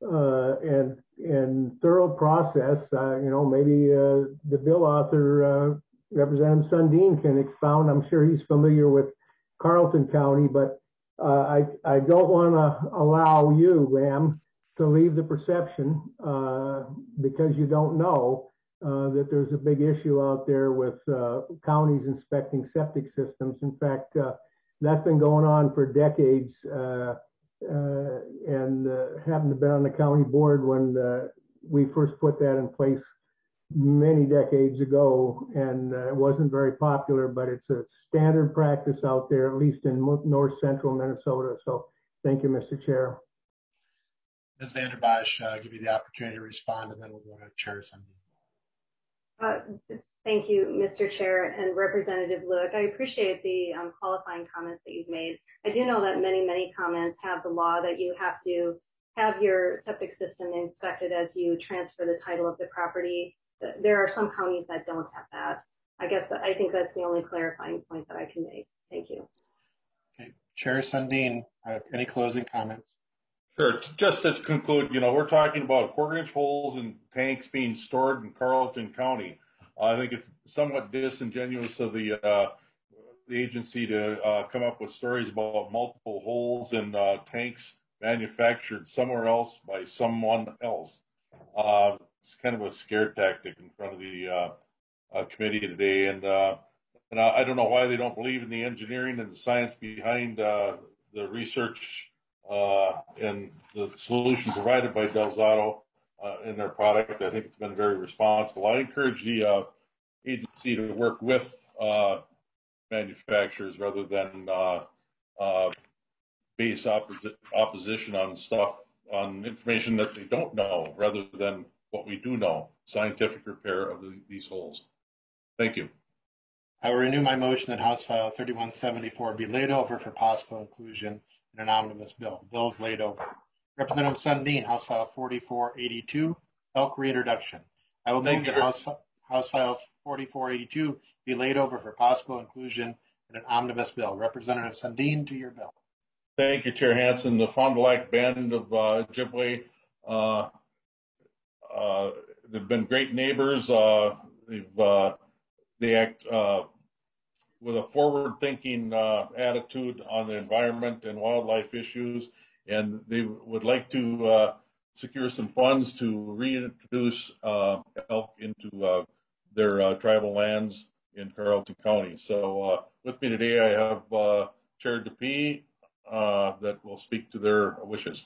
and thorough process. Maybe the bill author, Representative Sundin, can expound. I'm sure he's familiar with Carleton County, but I don't want to allow you, ma'am, to leave the perception because you don't know that there's a big issue out there with counties inspecting septic systems. In fact, that's been going on for decades and happened to be on the county board when we first put that in place many decades ago, and it wasn't very popular, but it's a standard practice out there, at least in north central Minnesota. So thank you, Mr. Chair. Ms. Vanderbosch, I'll give you the opportunity to respond, and then we'll go to Chair Sundin. Thank you, Mr. Chair and Representative Lueck. I appreciate the qualifying comments that you've made. I do know that many comments have the law that you have to have your septic system inspected as you transfer the title of the property. There are some counties that don't have that. I think that's the only clarifying point that I can make. Thank you. Okay, Chair Sundin, any closing comments? Sure. Just to conclude, we're talking about 1/4-inch holes in tanks being stored in Carleton County. I think it's somewhat disingenuous of the agency to come up with stories about multiple holes in tanks manufactured somewhere else by someone else. It's kind of a scare tactic in front of the committee today, and I don't know why they don't believe in the engineering and the science behind the research and the solution provided by Delzato in their product. I think it's been very responsible. I encourage the agency to work with manufacturers rather than base opposition on information that they don't know, rather than what we do know, scientific repair of these holes. Thank you. I will renew my motion that House File 3174 be laid over for possible inclusion in an omnibus bill. The bill is laid over. Representative Sundin, House File 4482, elk reintroduction. I will move that House File 4482 be laid over for possible inclusion in an omnibus bill. Representative Sundin, to your bill. Thank you, Chair Hansen. The Fond du Lac Band of Ojibwe, they've been great neighbors. They act with a forward-thinking attitude on the environment and wildlife issues, and they would like to secure some funds to reintroduce elk into their tribal lands in Carleton County. So with me today, I have Chair Dupuy that will speak to their wishes.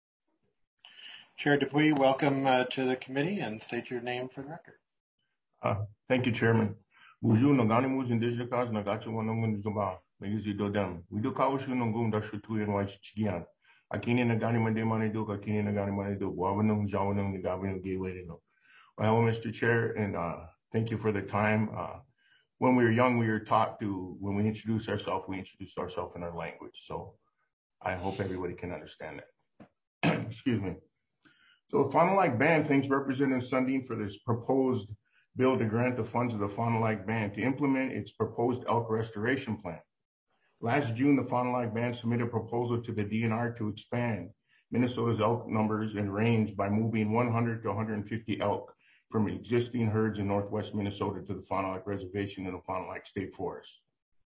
Chair Dupuy, welcome to the committee, and state your name for the record. Thank you, Chairman. Bonjour, Naganimus indigenous Nagacha Wanongun Zuba, Meguzi Dodem. We do Kawashu Nongum Dashutu and Wachigian. Akini Nagani Mandemani do, Akini Nagani Manido, Wavanum Jawanum, the Gavin Gateway. Well, Mr. Chair, and thank you for the time. When we were young, we were taught to, when we introduce ourselves in our language. So I hope everybody can understand that. Excuse me. So the Fond du Lac Band thanks Representative Sundin for this proposed bill to grant the funds of the Fond du Lac Band to implement its proposed elk restoration plan. Last June, the Fond du Lac Band submitted a proposal to the DNR to expand Minnesota's elk numbers and range by moving 100 to 150 elk from existing herds in northwest Minnesota to the Fond du Lac Reservation in the Fond du Lac State Forest.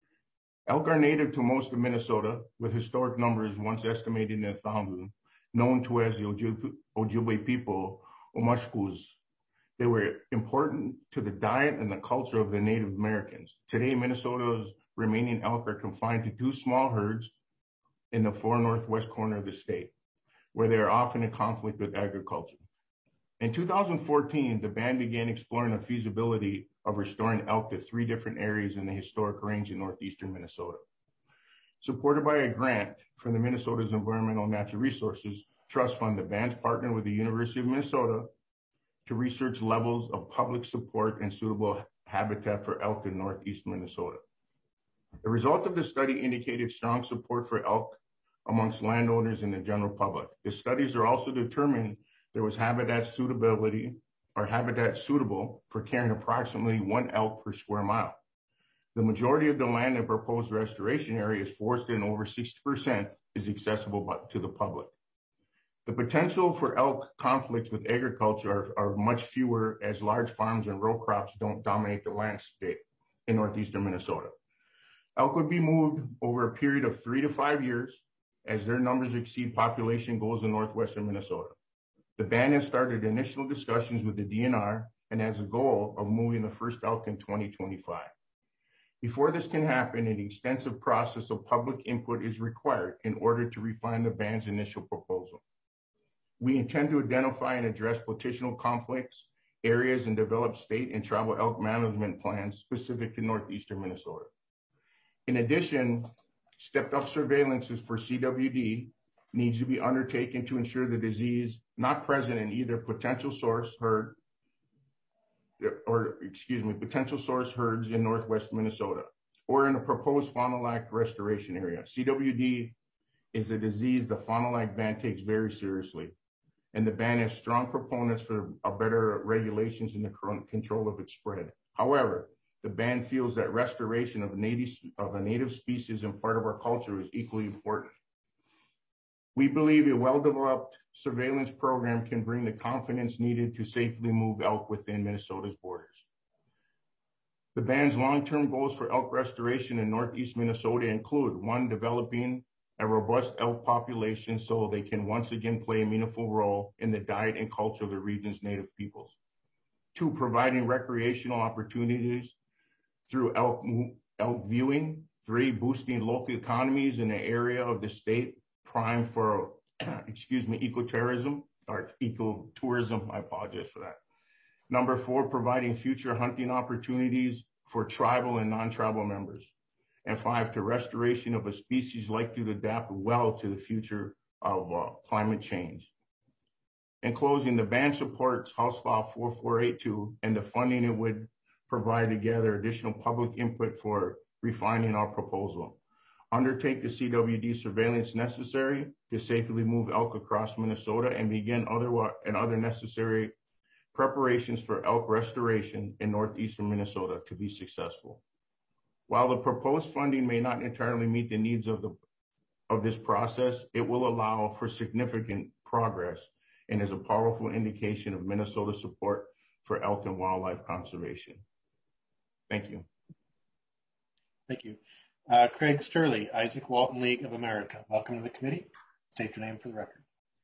Elk are native to most of Minnesota, with historic numbers once estimated in 1,000, known to as the Ojibwe people, Omashkus. They were important to the diet and the culture of the Native Americans. Today, Minnesota's remaining elk are confined to 2 small herds in the far northwest corner of the state, where they are often in conflict with agriculture. In 2014, the band began exploring the feasibility of restoring elk to 3 different areas in the historic range in northeastern Minnesota. Supported by a grant from the Minnesota's Environmental and Natural Resources Trust Fund, the band's partnered with the University of Minnesota to research levels of public support and suitable habitat for elk in northeast Minnesota. The result of the study indicated strong support for elk amongst landowners and the general public. The studies are also determined there was habitat suitability or habitat suitable for carrying approximately 1 elk per square mile. The majority of the land in proposed restoration area is forested, and over 60% is accessible to the public. The potential for elk conflicts with agriculture are much fewer, as large farms and row crops don't dominate the landscape in northeastern Minnesota. Elk would be moved over a period of 3 to 5 years as their numbers exceed population goals in northwestern Minnesota. The band has started initial discussions with the DNR and has a goal of moving the first elk in 2025. Before this can happen, an extensive process of public input is required in order to refine the band's initial proposal. We intend to identify and address potential conflicts, areas, and develop state and tribal elk management plans specific to northeastern Minnesota. In addition, stepped-up surveillances for CWD needs to be undertaken to ensure the disease not present in either potential source herds in northwest Minnesota or in a proposed Fond du Lac restoration area. CWD is a disease the Fond du Lac band takes very seriously, and the band has strong proponents for better regulations in the current control of its spread. However, the band feels that restoration of a native species and part of our culture is equally important. We believe a well-developed surveillance program can bring the confidence needed to safely move elk within Minnesota's borders. The band's long-term goals for elk restoration in northeast Minnesota include: 1, developing a robust elk population so they can once again play a meaningful role in the diet and culture of the region's native peoples. 2, providing recreational opportunities through elk viewing. 3, boosting local economies in an area of the state prime for, ecotourism, I apologize for that. Number 4, providing future hunting opportunities for tribal and non-tribal members. And 5, to restoration of a species likely to adapt well to the future of climate change. In closing, the band supports House File 4482 and the funding it would provide to gather additional public input for refining our proposal. Undertake the CWD surveillance necessary to safely move elk across Minnesota and begin other necessary preparations for elk restoration in northeastern Minnesota to be successful. While the proposed funding may not entirely meet the needs of this process, it will allow for significant progress and is a powerful indication of Minnesota's support for elk and wildlife conservation. Thank you. Thank you. Craig Sturley, Isaac Walton League of America. Welcome to the committee. State your name for the record.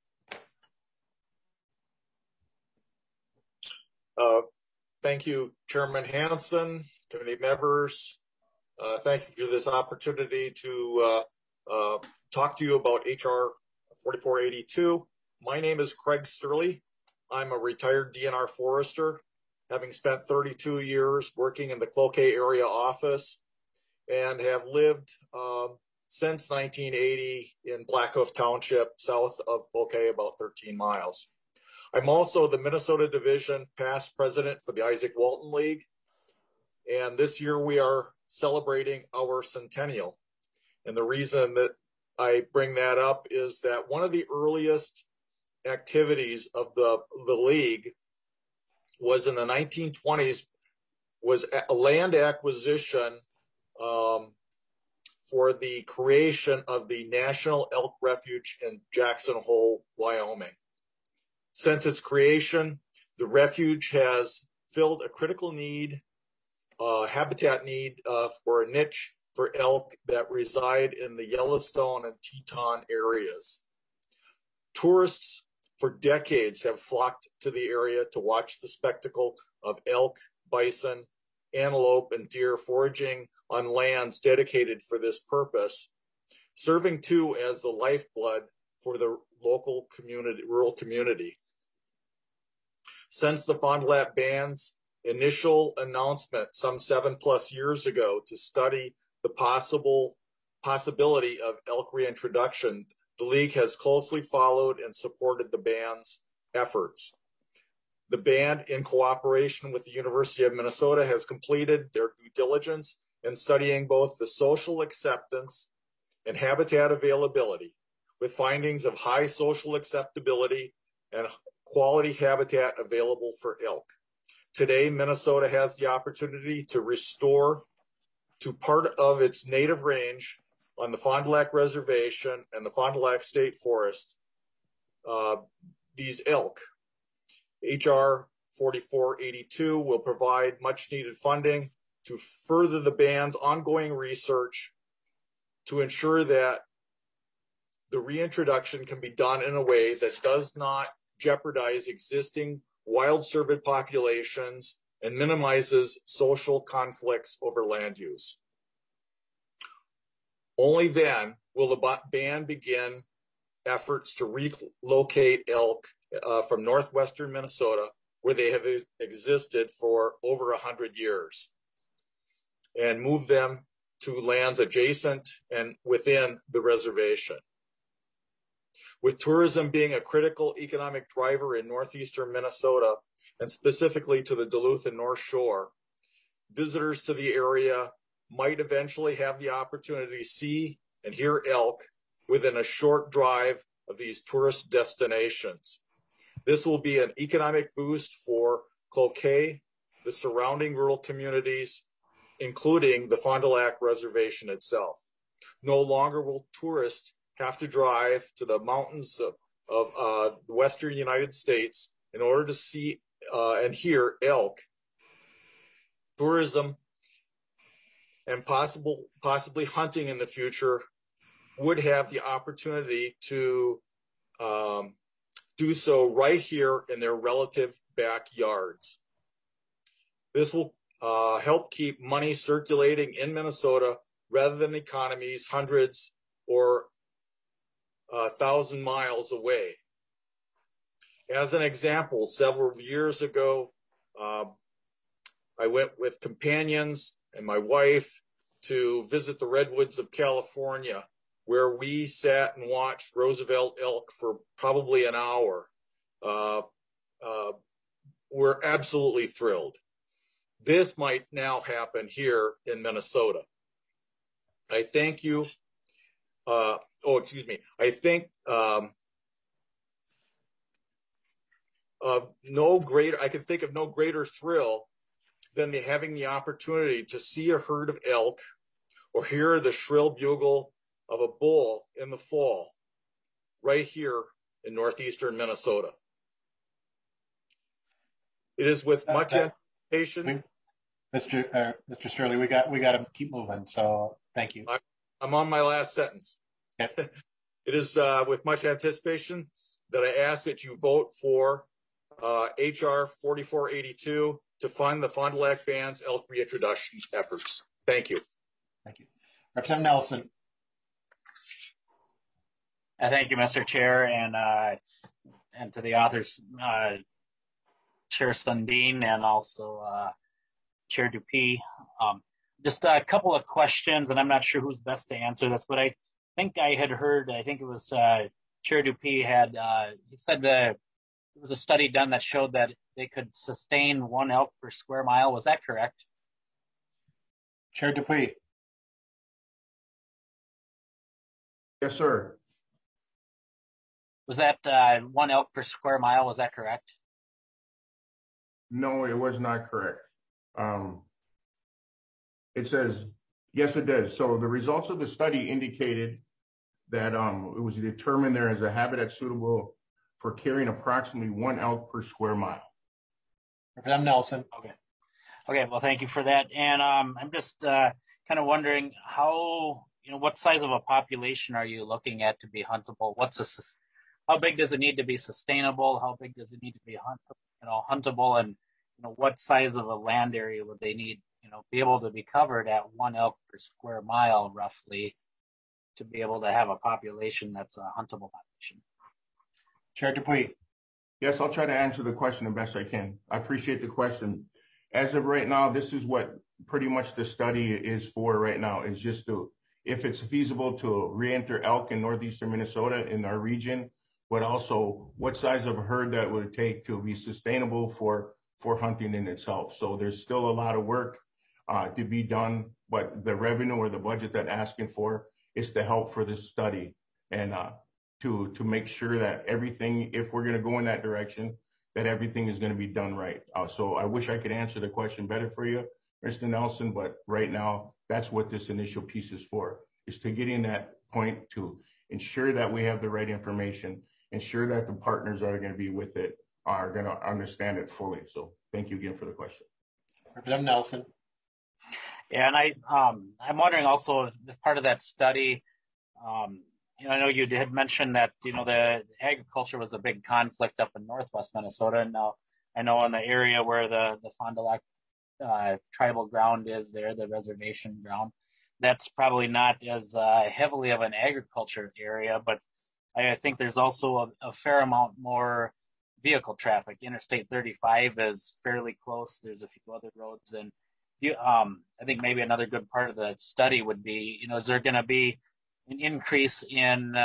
Thank you, Chairman Hansen, committee members. Thank you for this opportunity to talk to you about HR 4482. My name is Craig Sturley. I'm a retired DNR forester, having spent 32 years working in the Cloquet area office, and have lived since 1980 in Blackhoof Township, south of Cloquet, about 13 miles. I'm also the Minnesota Division past president for the Isaac Walton League, and this year we are celebrating our centennial. And the reason that I bring that up is that one of the earliest activities of the league was in the 1920s, was a land acquisition for the creation of the National Elk Refuge in Jackson Hole, Wyoming. Since its creation, the refuge has filled a critical need, habitat need for a niche for elk that reside in the Yellowstone and Teton areas. Tourists for decades have flocked to the area to watch the spectacle of elk, bison, antelope, and deer foraging on lands dedicated for this purpose, serving too as the lifeblood for the local community, rural community. Since the Fond du Lac band's initial announcement some 7+ years ago to study the possibility of elk reintroduction, the league has closely followed and supported the band's efforts. The band, in cooperation with the University of Minnesota, has completed their due diligence in studying both the social acceptance and habitat availability, with findings of high social acceptability and quality habitat available for elk. Today, Minnesota has the opportunity to restore to part of its native range on the Fond du Lac Reservation and the Fond du Lac State Forest, these elk. HR 4482 will provide much needed funding to further the band's ongoing research to ensure that the reintroduction can be done in a way that does not jeopardize existing wild cervid populations and minimizes social conflicts over land use. Only then will the band begin efforts to relocate elk from northwestern Minnesota, where they have existed for over 100 years, and move them to lands adjacent and within the reservation. With tourism being a critical economic driver in northeastern Minnesota, and specifically to the Duluth and North Shore, visitors to the area might eventually have the opportunity to see and hear elk within a short drive of these tourist destinations. This will be an economic boost for Cloquet, the surrounding rural communities, including the Fond du Lac Reservation itself. No longer will tourists have to drive to the mountains of the western United States in order to see and hear elk. Tourism and possibly hunting in the future would have the opportunity to do so right here in their relative backyards. This will help keep money circulating in Minnesota rather than economies hundreds or 1,000 miles away. As an example, several years ago, I went with companions and my wife to visit the redwoods of California, where we sat and watched Roosevelt elk for probably an hour. We're absolutely thrilled. This might now happen here in Minnesota. I thank you. I think I can think of no greater thrill than having the opportunity to see a herd of elk or hear the shrill bugle of a bull in the fall right here in northeastern Minnesota. It is with much anticipation. Mr. Sterling, we got to keep moving. So thank you. I'm on my last sentence. Okay. It is with much anticipation that I ask that you vote for HR 4482 to fund the Fond du Lac Band's elk reintroduction efforts. Thank you. Thank you. Representative Nelson. Thank you, Mr. Chair, and to the authors, Chair Sundin, and also Chair Dupuy. Just a couple of questions, and I'm not sure who's best to answer this, but I think I had heard, I think it was Chair Dupuy he said that there was a study done that showed that they could sustain 1 elk per square mile. Was that correct? Chair Dupuy. Yes, sir. Was that 1 elk per square mile? Was that correct? No, it was not correct. It says, yes, it does. So the results of the study indicated that it was determined there is a habitat suitable for carrying approximately 1 elk per square mile. Representative Nelson. Okay. Well, thank you for that. And I'm just kind of wondering what size of a population are you looking at to be huntable? How big does it need to be sustainable? How big does it need to be huntable? And what size of a land area would they need, be able to be covered at 1 elk per square mile roughly to be able to have a population that's a huntable population? Chair Dupuy. Yes, I'll try to answer the question the best I can. I appreciate the question. As of right now, this is what pretty much the study is for right now, is just if it's feasible to re-enter elk in northeastern Minnesota in our region, but also what size of a herd that would take to be sustainable for hunting in itself. So there's still a lot of work to be done, but the revenue or the budget that asking for is to help for this study and to make sure that everything, if we're going to go in that direction, that everything is going to be done right. So I wish I could answer the question better for you, Mr. Nelson, but right now, that's what this initial piece is for, is to get in that point to ensure that we have the right information, ensure that the partners that are going to be with it are going to understand it fully. So thank you again for the question. Representative Nelson. Yeah, and I'm wondering also if part of that study, I know you had mentioned that, the agriculture was a big conflict up in northwest Minnesota. And now I know in the area where the Fond du Lac tribal ground is there, the reservation ground, that's probably not as heavily of an agriculture area, but I think there's also a fair amount more vehicle traffic. Interstate 35 is fairly close. There's a few other roads, and I think maybe another good part of the study would be, is there going to be an increase in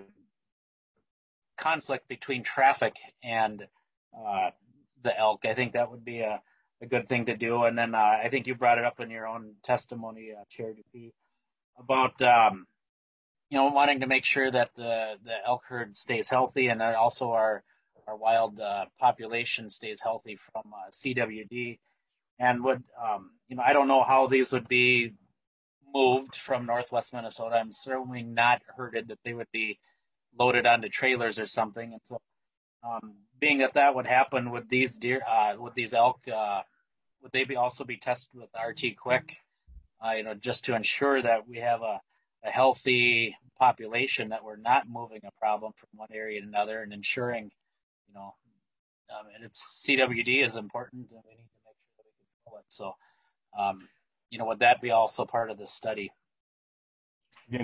conflict between traffic and the elk? I think that would be a good thing to do. And then I think you brought it up in your own testimony, Chair Dupuy, about wanting to make sure that the elk herd stays healthy, and that also our wild population stays healthy from CWD. And I don't know how these would be moved from northwest Minnesota. I'm certainly not herded that they would be loaded onto trailers or something. And so, being that would happen with these deer, with these elk, would they also be tested with RT Quick, just to ensure that we have a healthy population, that we're not moving a problem from one area to another, and ensuring, and it's CWD is important, and we need to make sure that we control it. So, would that be also part of the study? Again,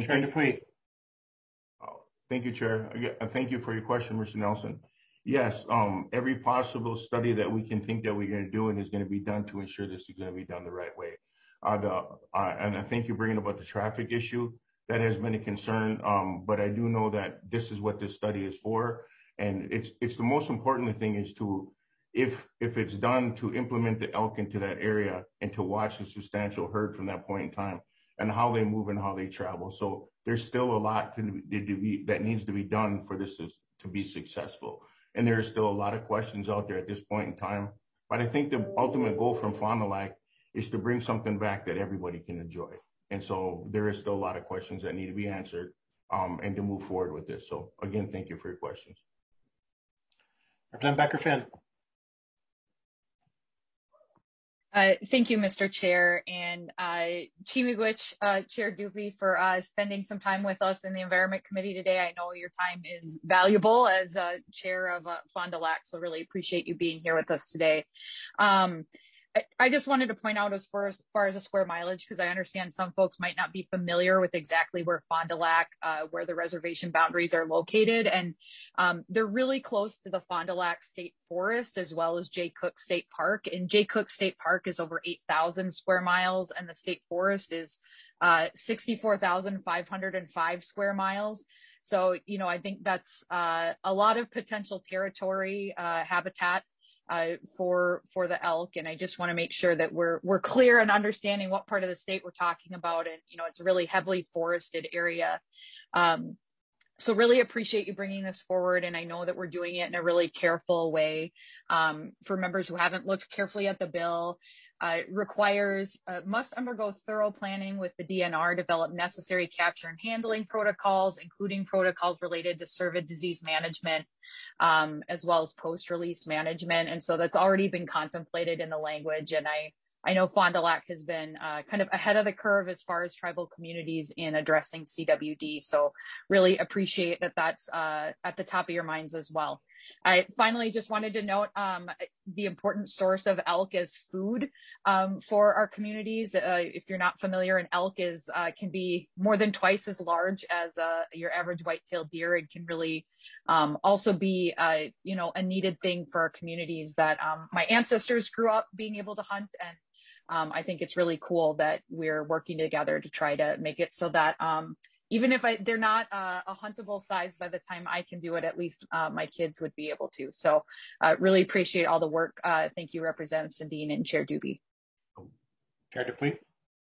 thank you, Chair. Again, thank you for your question, Mr. Nelson. Yes, every possible study that we can think that we're going to do and is going to be done to ensure this is going to be done the right way. And I think you're bringing about the traffic issue. That has been a concern, but I do know that this is what this study is for. And it's the most important thing is to, if it's done, to implement the elk into that area and to watch the substantial herd from that point in time and how they move and how they travel. So there's still a lot that needs to be done for this to be successful. And there's still a lot of questions out there at this point in time. But I think the ultimate goal from Fond du Lac is to bring something back that everybody can enjoy. And so there is still a lot of questions that need to be answered and to move forward with this. So again, thank you for your questions. Representative Becker-Finn. Thank you, Mr. Chair, and Chimigwich, Chair Dupuy, for spending some time with us in the Environment Committee today. I know your time is valuable as Chair of Fond du Lac, so really appreciate you being here with us today. I just wanted to point out as far as the square mileage, because I understand some folks might not be familiar with exactly where Fond du Lac, where the reservation boundaries are located. And they're really close to the Fond du Lac State Forest as well as Jay Cook State Park. And Jay Cook State Park is over 8,000 square miles, and the State Forest is 64,505 square miles. So, I think that's a lot of potential territory, habitat for the elk. And I just want to make sure that we're clear in understanding what part of the state we're talking about. And, it's a really heavily forested area. So really appreciate you bringing this forward. And I know that we're doing it in a really careful way. For members who haven't looked carefully at the bill, must undergo thorough planning with the DNR, develop necessary capture and handling protocols, including protocols related to cervid disease management, as well as post-release management. And so that's already been contemplated in the language. And I know Fond du Lac has been kind of ahead of the curve as far as tribal communities in addressing CWD. So really appreciate that that's at the top of your minds as well. I finally just wanted to note the important source of elk as food for our communities. If you're not familiar, an elk can be more than twice as large as your average white-tailed deer. It can really also be a needed thing for our communities that my ancestors grew up being able to hunt. And I think it's really cool that we're working together to try to make it so that even if they're not a huntable size by the time I can do it, at least my kids would be able to. So really appreciate all the work. Thank you, Representative Sandin and Chair Dupuy. Chair Dupuy.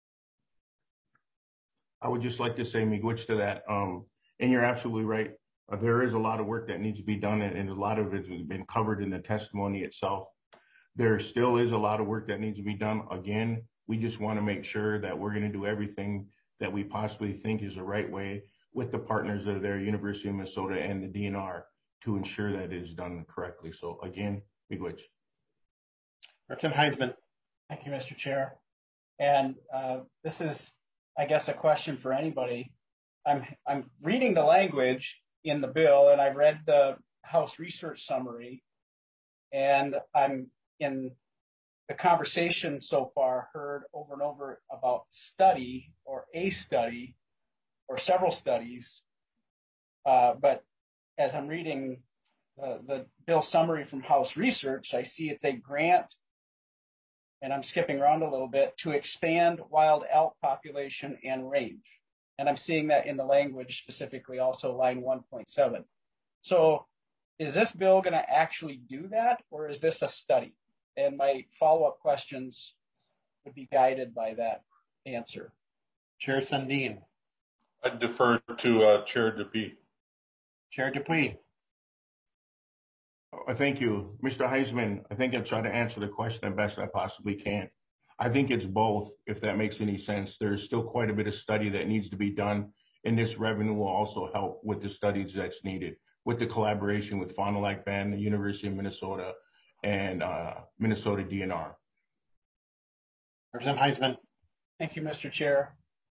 I would just like to say miigwech to that. And you're absolutely right. There is a lot of work that needs to be done, and a lot of it has been covered in the testimony itself. There still is a lot of work that needs to be done. Again, we just want to make sure that we're going to do everything that we possibly think is the right way with the partners that are there, University of Minnesota and the DNR, to ensure that it is done correctly. So again, miigwech. Representative Heinsman. Thank you, Mr. Chair. And this is, I guess, a question for anybody. I'm reading the language in the bill, and I've read the House research summary, and I'm in the conversation so far heard over and over about study or a study or several studies. But as I'm reading the bill summary from House research, I see it's a grant, and I'm skipping around a little bit, to expand wild elk population and range. And I'm seeing that in the language, specifically also line 1.7. So is this bill going to actually do that, or is this a study? And my follow-up questions would be guided by that answer. Chair Sundin. I defer to Chair Dupuy. Chair Dupuy. Thank you. Mr. Heisman, I think I'll try to answer the question the best I possibly can. I think it's both, if that makes any sense. There's still quite a bit of study that needs to be done, and this revenue will also help with the studies that's needed, with the collaboration with Fond du Lac Band, the University of Minnesota, and Minnesota DNR. Representative Heisman. Thank you, Mr. Chair.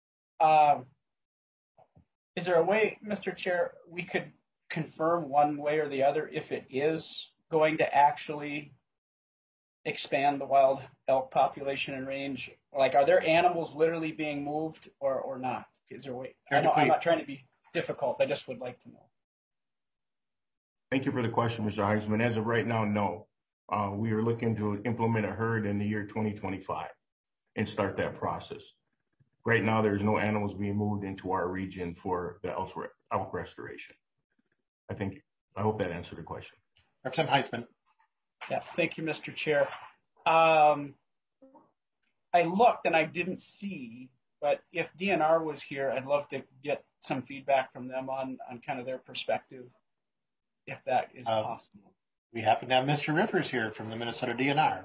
Is there a way, Mr. Chair, we could confirm one way or the other if it is going to actually expand the wild elk population and range? Like, are there animals literally being moved or not? Is there a way? I know, I'm not trying to be difficult. I just would like to know. Thank you for the question, Mr. Heisman. As of right now, no. We are looking to implement a herd in the year 2025 and start that process. Right now, there's no animals being moved into our region for the elk restoration. I hope that answered the question. Representative Heisman. Yeah, thank you, Mr. Chair. I looked and I didn't see, but if DNR was here, I'd love to get some feedback from them on kind of their perspective, if that is possible. We happen to have Mr. Rivers here from the Minnesota DNR.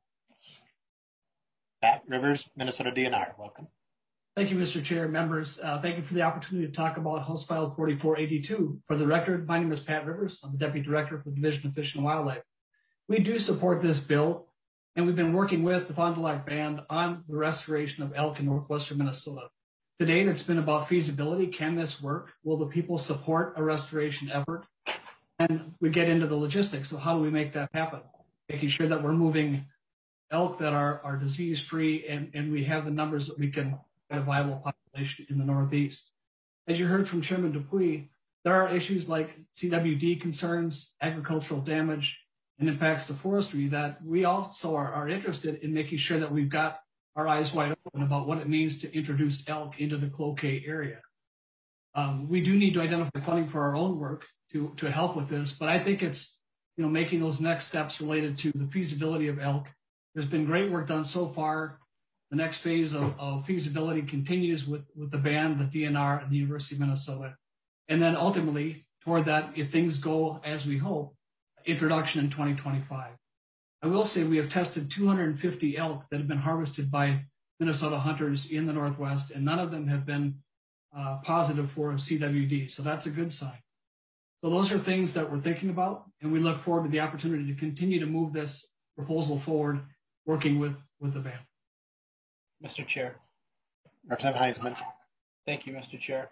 Pat Rivers, Minnesota DNR, welcome. Thank you, Mr. Chair, members. Thank you for the opportunity to talk about House File 4482. For the record, my name is Pat Rivers. I'm the Deputy Director for the Division of Fish and Wildlife. We do support this bill, and we've been working with the Fond du Lac Band on the restoration of elk in northwestern Minnesota. To date, it's been about feasibility. Can this work? Will the people support a restoration effort? And we get into the logistics of how do we make that happen? Making sure that we're moving elk that are disease-free and we have the numbers that we can have a viable population in the Northeast. As you heard from Chairman Dupuy, there are issues like CWD concerns, agricultural damage, and impacts to forestry that we also are interested in making sure that we've got our eyes wide open about what it means to introduce elk into the Cloquet area. We do need to identify funding for our own work to help with this, but I think it's making those next steps related to the feasibility of elk. There's been great work done so far. The next phase of feasibility continues with the band, the DNR, and the University of Minnesota. And then ultimately, toward that, if things go as we hope, introduction in 2025. I will say we have tested 250 elk that have been harvested by Minnesota hunters in the Northwest, and none of them have been positive for CWD. So that's a good sign. So those are things that we're thinking about, and we look forward to the opportunity to continue to move this proposal forward, working with the band. Mr. Chair. Representative Heisman. Thank you, Mr. Chair.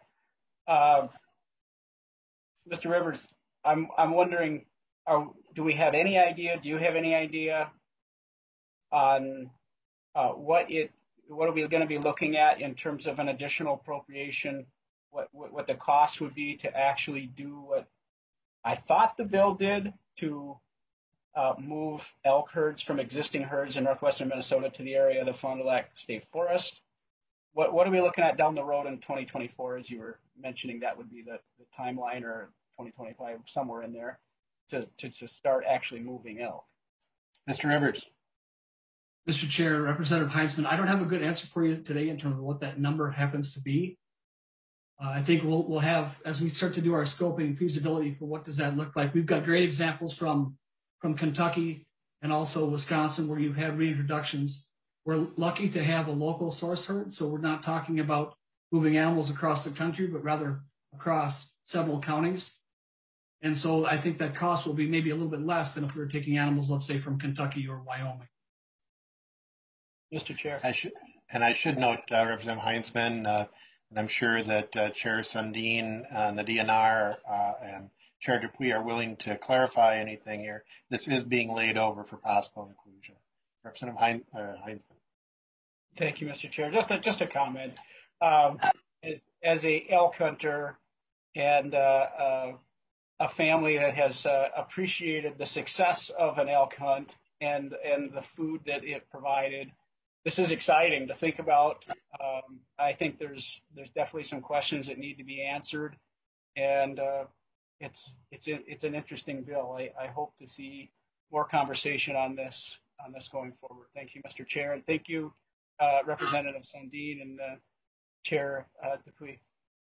Mr. Rivers, I'm wondering, do we have any idea? Do you have any idea on what are we going to be looking at in terms of an additional appropriation? What the cost would be to actually do what I thought the bill did to move elk herds from existing herds in northwestern Minnesota to the area of the Fond du Lac State Forest. What are we looking at down the road in 2024, as you were mentioning? That would be the timeline, or 2025, somewhere in there, to start actually moving elk. Mr. Rivers. Mr. Chair, Representative Heisman, I don't have a good answer for you today in terms of what that number happens to be. I think we'll have, as we start to do our scoping and feasibility for what does that look like. We've got great examples from Kentucky and also Wisconsin where you've had reintroductions. We're lucky to have a local source herd, so we're not talking about moving animals across the country, but rather across several counties. And so I think that cost will be maybe a little bit less than if we were taking animals, let's say, from Kentucky or Wyoming. Mr. Chair. And I should note, Representative Heinzman, and I'm sure that Chair Sundin and the DNR and Chair Dupuy are willing to clarify anything here. This is being laid over for possible inclusion. Representative Heinzman. Thank you, Mr. Chair. Just a comment. As a elk hunter and a family that has appreciated the success of an elk hunt and the food that it provided, this is exciting to think about. I think there's definitely some questions that need to be answered, and it's an interesting bill. I hope to see more conversation on this going forward. Thank you, Mr. Chair, and thank you, Representative Sundin and Chair Dupuy.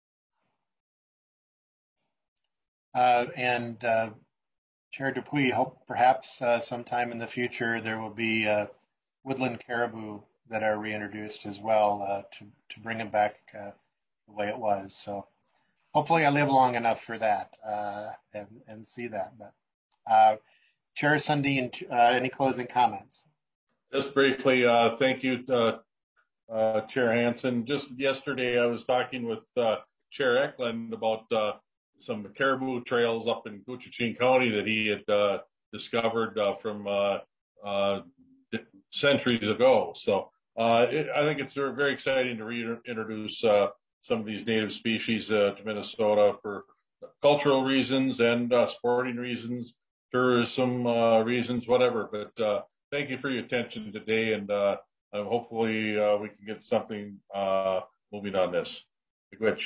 Chair Dupuy, hope perhaps sometime in the future there will be woodland caribou that are reintroduced as well to bring it back the way it was. So hopefully I live long enough for that and see that. But Chair Sundin, any closing comments? Just briefly, thank you, Chair Hansen. Just yesterday, I was talking with Chair Eklund about some caribou trails up in Couchiching County that he had discovered from centuries ago. So I think it's very exciting to reintroduce some of these native species to Minnesota for cultural reasons and sporting reasons, tourism reasons, whatever. But thank you for your attention today, and hopefully we can get something moving on this. Miigwech.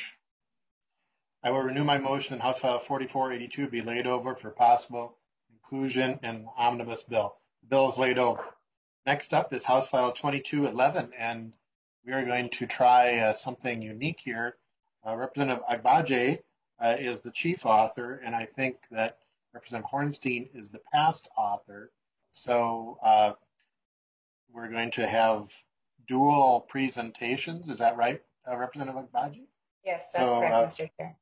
I will renew my motion House File 4482 be laid over for possible inclusion in the omnibus bill. The bill is laid over. Next up is House File 2211, and we are going to try something unique here. Representative Agbaje is the chief author, and I think that Representative Hornstein is the past author. So we're going to have dual presentations. Is that right, Representative Agbaje? Yes, that's correct, Mr. Chair.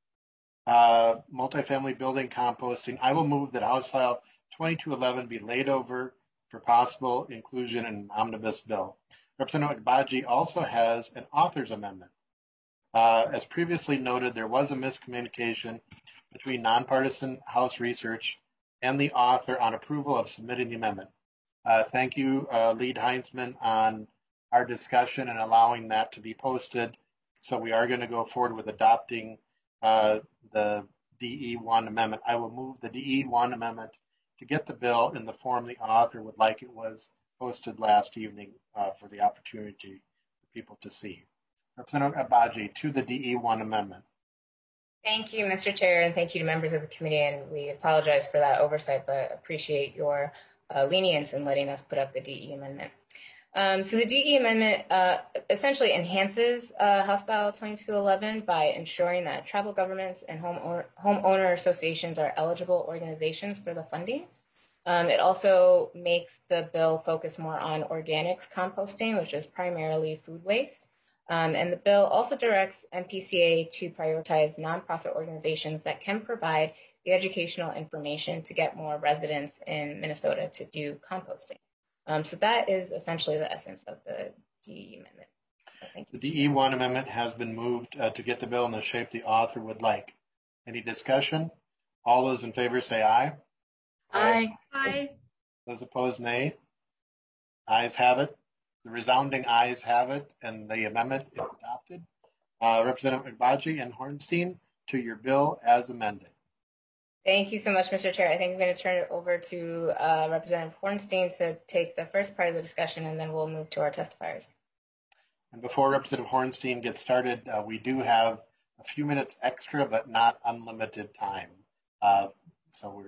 Multifamily building composting. I will move that House File 2211 be laid over for possible inclusion in an omnibus bill. Representative Agbaje also has an author's amendment. As previously noted, there was a miscommunication between nonpartisan House research and the author on approval of submitting the amendment. Thank you, Lead Heinzman, on our discussion and allowing that to be posted. So we are going to go forward with adopting the DE1 amendment. I will move the DE1 amendment to get the bill in the form the author would like it was posted last evening for the opportunity for people to see. Representative Agbaje to the DE1 amendment. Thank you, Mr. Chair, and thank you to members of the committee. And we apologize for that oversight, but appreciate your lenience in letting us put up the DE amendment. So the DE amendment essentially enhances House File 2211 by ensuring that tribal governments and homeowner associations are eligible organizations for the funding. It also makes the bill focus more on organics composting, which is primarily food waste. And the bill also directs MPCA to prioritize nonprofit organizations that can provide the educational information to get more residents in Minnesota to do composting. So that is essentially the essence of the DE amendment. So thank you. The DE1 amendment has been moved to get the bill in the shape the author would like. Any discussion? All those in favor say aye. Aye. Aye. Those opposed, nay. Ayes have it. The resounding ayes have it, and the amendment is adopted. Representative Agbaje and Hornstein, to your bill as amended. Thank you so much, Mr. Chair. I think I'm going to turn it over to Representative Hornstein to take the first part of the discussion, and then we'll move to our testifiers. And before Representative Hornstein gets started, we do have a few minutes extra, but not unlimited time. So we've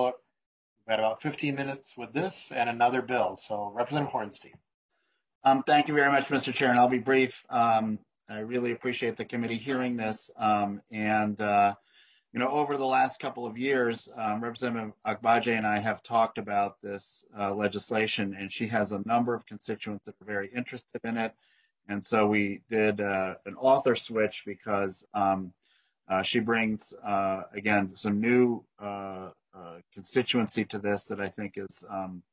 got about 15 minutes with this and another bill. So Representative Hornstein. Thank you very much, Mr. Chair, and I'll be brief. I really appreciate the committee hearing this. Over the last couple of years, Representative Agbaje and I have talked about this legislation, and she has a number of constituents that are very interested in it. And so we did an author switch because she brings, again, some new constituency to this that I think is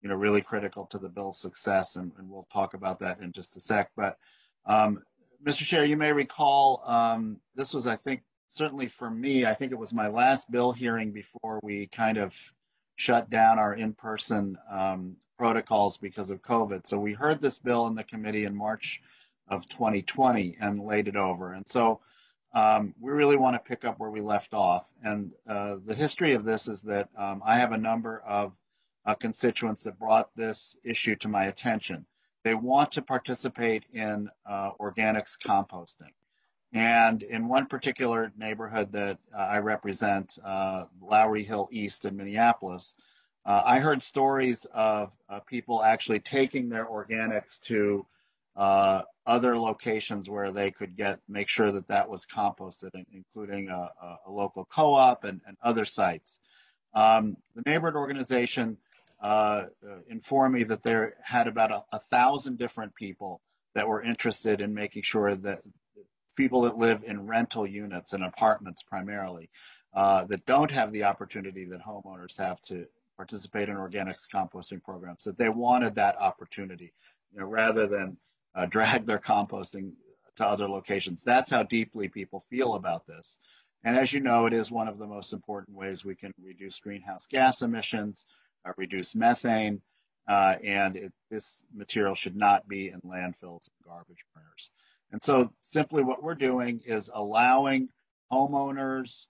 really critical to the bill's success, and we'll talk about that in just a sec. But Mr. Chair, you may recall this was, I think, certainly for me, I think it was my last bill hearing before we kind of shut down our in-person protocols because of COVID. So we heard this bill in the committee in March of 2020 and laid it over. And so we really want to pick up where we left off. And the history of this is that I have a number of constituents that brought this issue to my attention. They want to participate in organics composting. And in one particular neighborhood that I represent, Lowry Hill East in Minneapolis, I heard stories of people actually taking their organics to other locations where they could make sure that was composted, including a local co-op and other sites. The neighborhood organization informed me that there had about 1,000 different people that were interested in making sure that people that live in rental units and apartments primarily that don't have the opportunity that homeowners have to participate in organics composting programs, that they wanted that opportunity, rather than drag their composting to other locations. That's how deeply people feel about this. And as you know, it is one of the most important ways we can reduce greenhouse gas emissions, reduce methane, and this material should not be in landfills and garbage burners. And so simply what we're doing is allowing homeowners,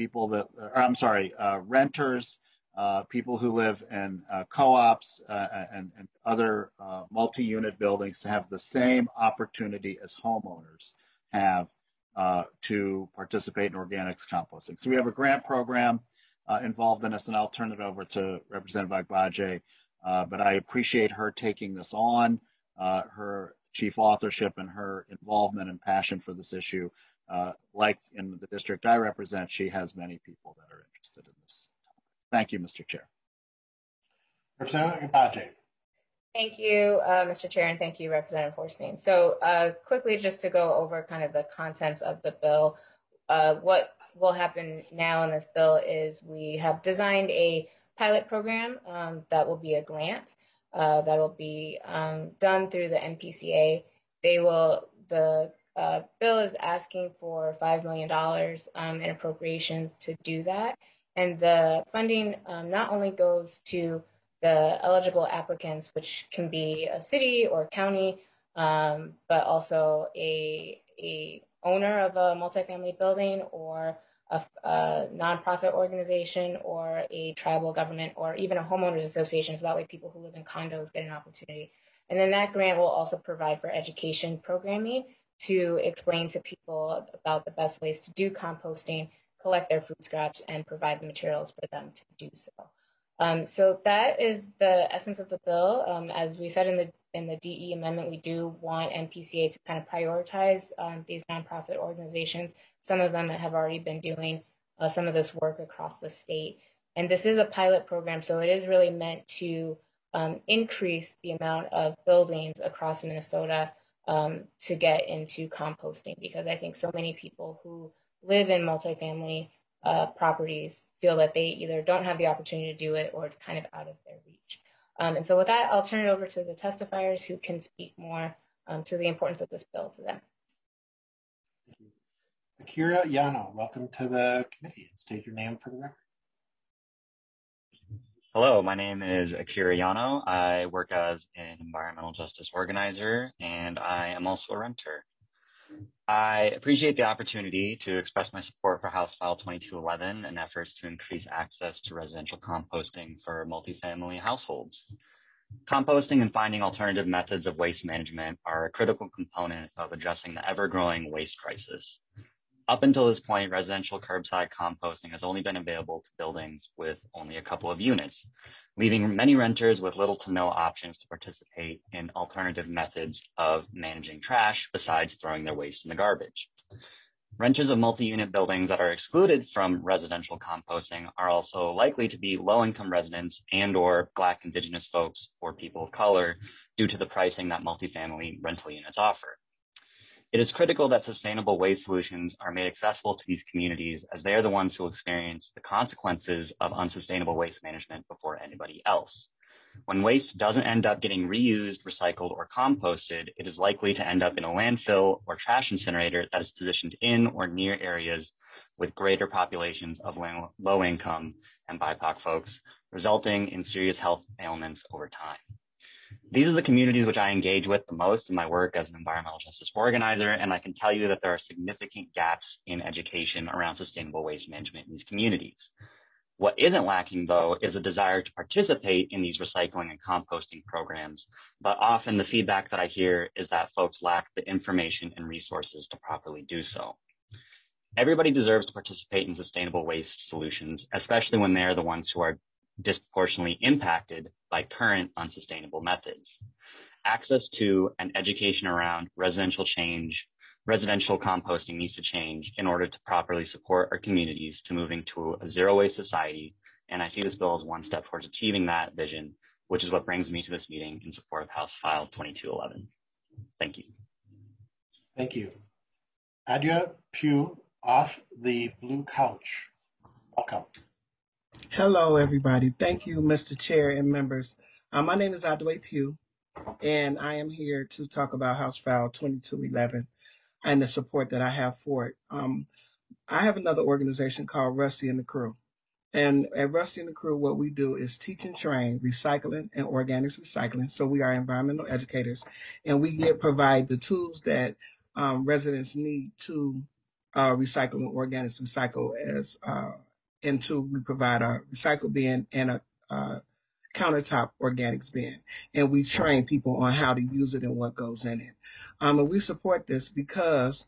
renters, people who live in co-ops and other multi-unit buildings to have the same opportunity as homeowners have to participate in organics composting. So we have a grant program involved in this, and I'll turn it over to Representative Agbaje. But I appreciate her taking this on, her chief authorship and her involvement and passion for this issue. Like in the district I represent, she has many people that are interested in this. Thank you, Mr. Chair. Representative Agbaje. Thank you, Mr. Chair, and thank you, Representative Horstein. So quickly, just to go over kind of the contents of the bill, what will happen now in this bill is we have designed a pilot program that will be a grant that will be done through the NPCA. The bill is asking for $5 million in appropriations to do that. And the funding not only goes to the eligible applicants, which can be a city or county, but also a owner of a multifamily building or a nonprofit organization or a tribal government or even a homeowners association. So that way people who live in condos get an opportunity. And then that grant will also provide for education programming to explain to people about the best ways to do composting, collect their food scraps, and provide the materials for them to do so. So that is the essence of the bill. As we said in the DE amendment, we do want NPCA to kind of prioritize these nonprofit organizations, some of them that have already been doing some of this work across the state. And this is a pilot program, so it is really meant to increase the amount of buildings across Minnesota to get into composting, because I think so many people who live in multifamily properties feel that they either don't have the opportunity to do it or it's kind of out of their reach. And so with that, I'll turn it over to the testifiers who can speak more to the importance of this bill to them. Akira Yano, welcome to the committee. State your name for the record. Hello, my name is Akira Yano. I work as an environmental justice organizer, and I am also a renter. I appreciate the opportunity to express my support for House File 2211 and efforts to increase access to residential composting for multifamily households. Composting and finding alternative methods of waste management are a critical component of addressing the ever-growing waste crisis. Up until this point, residential curbside composting has only been available to buildings with only a couple of units, leaving many renters with little to no options to participate in alternative methods of managing trash besides throwing their waste in the garbage. Renters of multi-unit buildings that are excluded from residential composting are also likely to be low-income residents and/or Black, Indigenous folks or people of color due to the pricing that multifamily rental units offer. It is critical that sustainable waste solutions are made accessible to these communities, as they are the ones who will experience the consequences of unsustainable waste management before anybody else. When waste doesn't end up getting reused, recycled, or composted, it is likely to end up in a landfill or trash incinerator that is positioned in or near areas with greater populations of low income and BIPOC folks, resulting in serious health ailments over time. These are the communities which I engage with the most in my work as an environmental justice organizer, and I can tell you that there are significant gaps in education around sustainable waste management in these communities. What isn't lacking, though, is a desire to participate in these recycling and composting programs, but often the feedback that I hear is that folks lack the information and resources to properly do so. Everybody deserves to participate in sustainable waste solutions, especially when they're the ones who are disproportionately impacted by current unsustainable methods. Access to and education around residential composting needs to change in order to properly support our communities to moving to a zero waste society. And I see this bill as one step towards achieving that vision, which is what brings me to this meeting in support of House File 2211. Thank you. Thank you. Adya Pugh off the blue couch. Welcome. Hello, everybody. Thank you, Mr. Chair and members. My name is Adway Pugh, and I am here to talk about House File 2211 and the support that I have for it. I have another organization called Rusty and the Crew. And at Rusty and the Crew, what we do is teach and train recycling and organics recycling. So we are environmental educators, and we provide the tools that residents need to recycle and organics recycle we provide a recycle bin and a countertop organics bin, and we train people on how to use it and what goes in it. And we support this because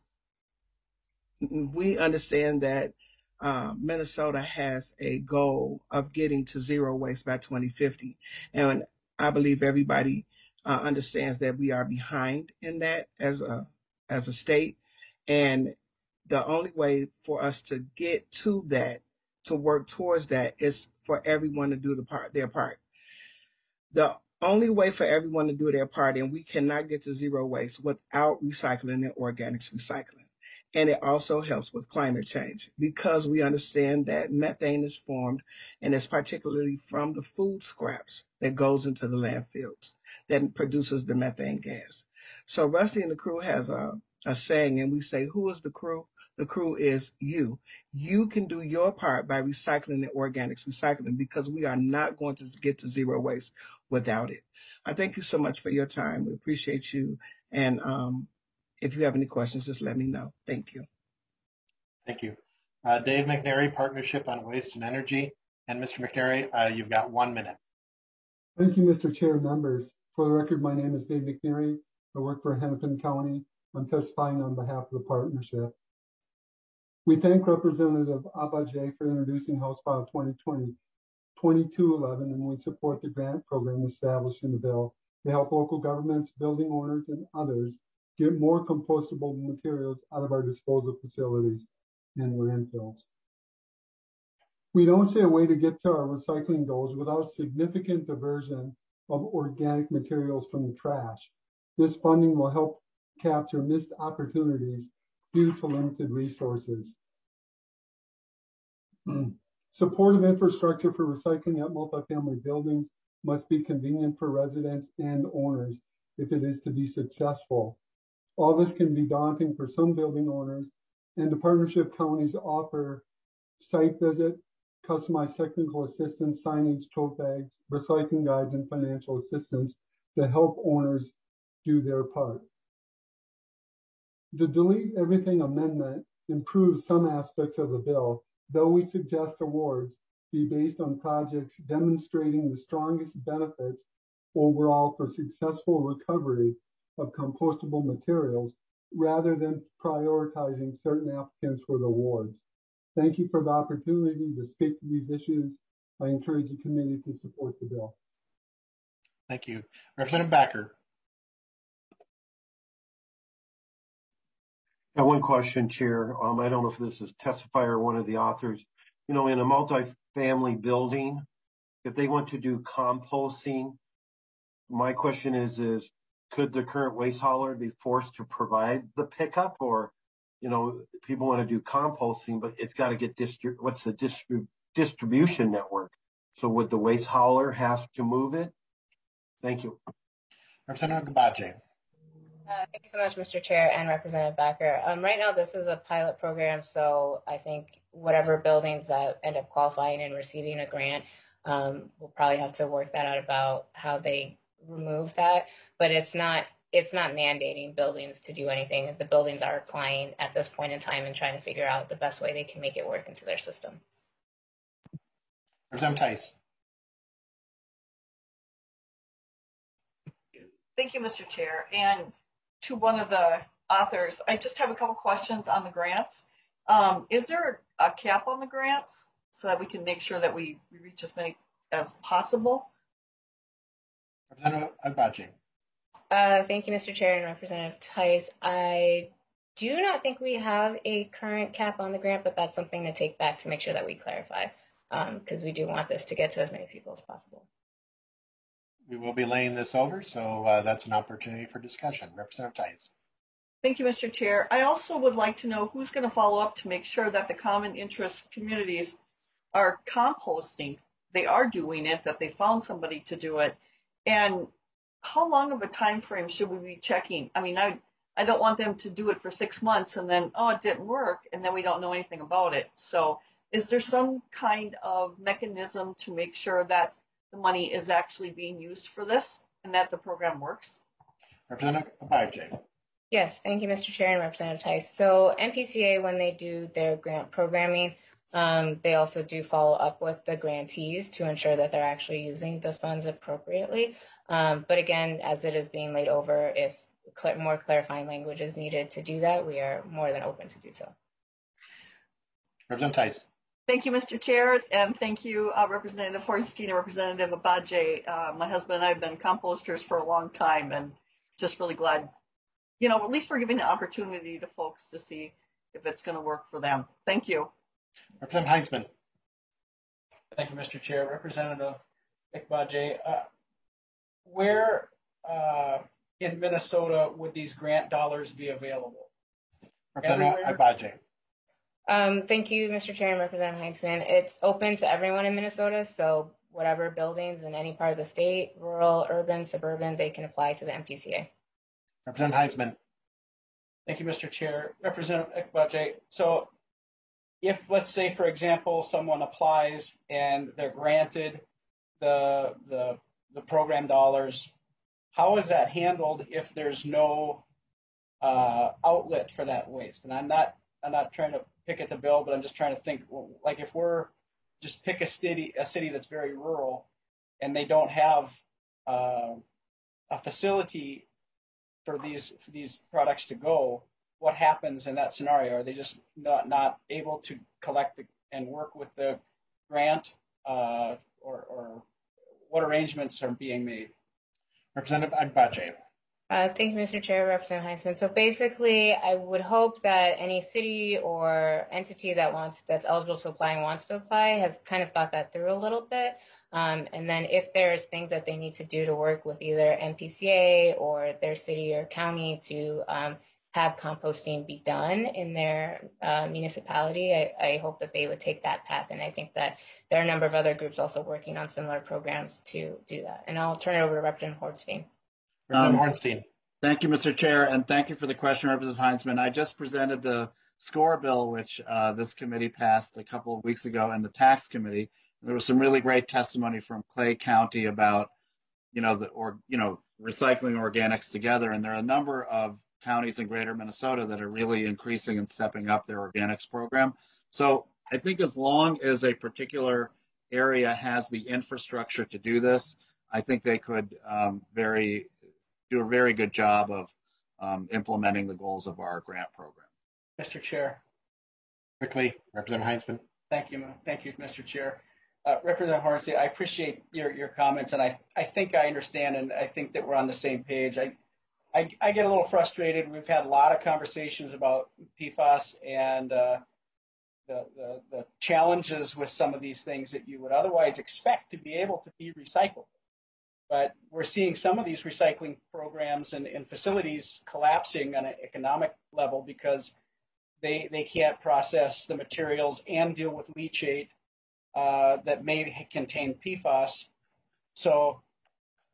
we understand that Minnesota has a goal of getting to zero waste by 2050. And I believe everybody understands that we are behind in that as a state. And the only way for us to get to that, to work towards that, is for everyone to do their part. The only way for everyone to do their part, and we cannot get to zero waste without recycling and organics recycling. And it also helps with climate change because we understand that methane is formed, and it's particularly from the food scraps that goes into the landfills that produces the methane gas. So Rusty and the Crew has a saying, and we say, who is the crew? The crew is you. You can do your part by recycling and organics recycling because we are not going to get to zero waste without it. I thank you so much for your time. We appreciate you. And if you have any questions, just let me know. Thank you. Thank you. Dave McNary, Partnership on Waste and Energy. And Mr. McNary, you've got 1 minute. Thank you, Mr. Chair, members. For the record, my name is Dave McNary. I work for Hennepin County. I'm testifying on behalf of the partnership. We thank Representative Abaje for introducing House File 2211, and we support the grant program established in the bill to help local governments, building owners, and others get more compostable materials out of our disposal facilities and landfills. We don't see a way to get to our recycling goals without significant diversion of organic materials from the trash. This funding will help capture missed opportunities due to limited resources. Supportive infrastructure for recycling at multifamily buildings must be convenient for residents and owners if it is to be successful. All this can be daunting for some building owners, and the partnership counties offer site visit, customized technical assistance, signage, tote bags, recycling guides, and financial assistance to help owners do their part. The Delete Everything Amendment improves some aspects of the bill, though we suggest awards be based on projects demonstrating the strongest benefits overall for successful recovery of compostable materials rather than prioritizing certain applicants for the awards. Thank you for the opportunity to speak to these issues. I encourage the committee to support the bill. Thank you. Representative Backer. Yeah, one question, Chair. I don't know if this is testifier or one of the authors. You know, in a multi-family building, if they want to do composting, my question is could the current waste hauler be forced to provide the pickup? Or, you know, people want to do composting, but it's got to get what's the distribution network? So would the waste hauler have to move it? Thank you. Representative Agbaje. Thank you so much, Mr. Chair and Representative Backer. Right now, this is a pilot program, so I think whatever buildings that end up qualifying and receiving a grant, we'll probably have to work that out about how they remove that. But it's not mandating buildings to do anything. The buildings are applying at this point in time and trying to figure out the best way they can make it work into their system. Representative Tice. Thank you, Mr. Chair. And to one of the authors, I just have a couple questions on the grants. Is there a cap on the grants so that we can make sure that we reach as many as possible? Representative Agbaje. Thank you, Mr. Chair and Representative Tice. I do not think we have a current cap on the grant, but that's something to take back to make sure that we clarify, because we do want this to get to as many people as possible. We will be laying this over, so that's an opportunity for discussion. Representative Tice. Thank you, Mr. Chair. I also would like to know who's going to follow up to make sure that the common interest communities are composting. They are doing it, that they found somebody to do it. And how long of a time frame should we be checking? I mean, I don't want them to do it for 6 months and then, oh, it didn't work, and then we don't know anything about it. So is there some kind of mechanism to make sure that the money is actually being used for this and that the program works? Representative Agbaje. Yes, thank you, Mr. Chair and Representative Tice. So NPCA, when they do their grant programming, they also do follow up with the grantees to ensure that they're actually using the funds appropriately. But again, as it is being laid over, if more clarifying language is needed to do that, we are more than open to do so. Representative Tice. Thank you, Mr. Chair, and thank you, Representative Hornstein and Representative Agbaje. My husband and I have been composters for a long time, and just really glad, at least we're giving the opportunity to folks to see if it's going to work for them. Thank you. Representative Heintzeman. Thank you, Mr. Chair. Representative Agbaje, where in Minnesota would these grant dollars be available? Representative Agbaje. Thank you, Mr. Chair and Representative Heintzeman. It's open to everyone in Minnesota, so whatever buildings in any part of the state, rural, urban, suburban, they can apply to the NPCA. Representative Heintzeman. Thank you, Mr. Chair. Representative Agbaje, so if, let's say, for example, someone applies and they're granted the program dollars, how is that handled if there's no outlet for that waste? And I'm not trying to pick at the bill, but I'm just trying to think, like if we're just pick a city that's very rural and they don't have a facility for these products to go, what happens in that scenario? Are they just not able to collect and work with the grant, or what arrangements are being made? Representative Agbaje. Thank you, Mr. Chair, Representative Heintzeman. So basically, I would hope that any city or entity that's eligible to apply and wants to apply has kind of thought that through a little bit. And then if there's things that they need to do to work with either NPCA or their city or county to have composting be done in their municipality, I hope that they would take that path. And I think that there are a number of other groups also working on similar programs to do that. And I'll turn it over to Representative Hornstein. Hornstein. Thank you, Mr. Chair, and thank you for the question, Representative Heintzeman. I just presented the SCORE bill, which this committee passed a couple of weeks ago in the tax committee. There was some really great testimony from Clay County about, recycling organics together. And there are a number of counties in greater Minnesota that are really increasing and stepping up their organics program. So I think as long as a particular area has the infrastructure to do this, I think they could do a very good job of implementing the goals of our grant program. Mr. Chair. Quickly, Representative Heintzeman. Thank you, Mr. Chair. Representative Hornstein, I appreciate your comments, and I think I understand, and I think that we're on the same page. I get a little frustrated. We've had a lot of conversations about PFAS and the challenges with some of these things that you would otherwise expect to be able to be recycled. But we're seeing some of these recycling programs and facilities collapsing on an economic level because they can't process the materials and deal with leachate that may contain PFAS. So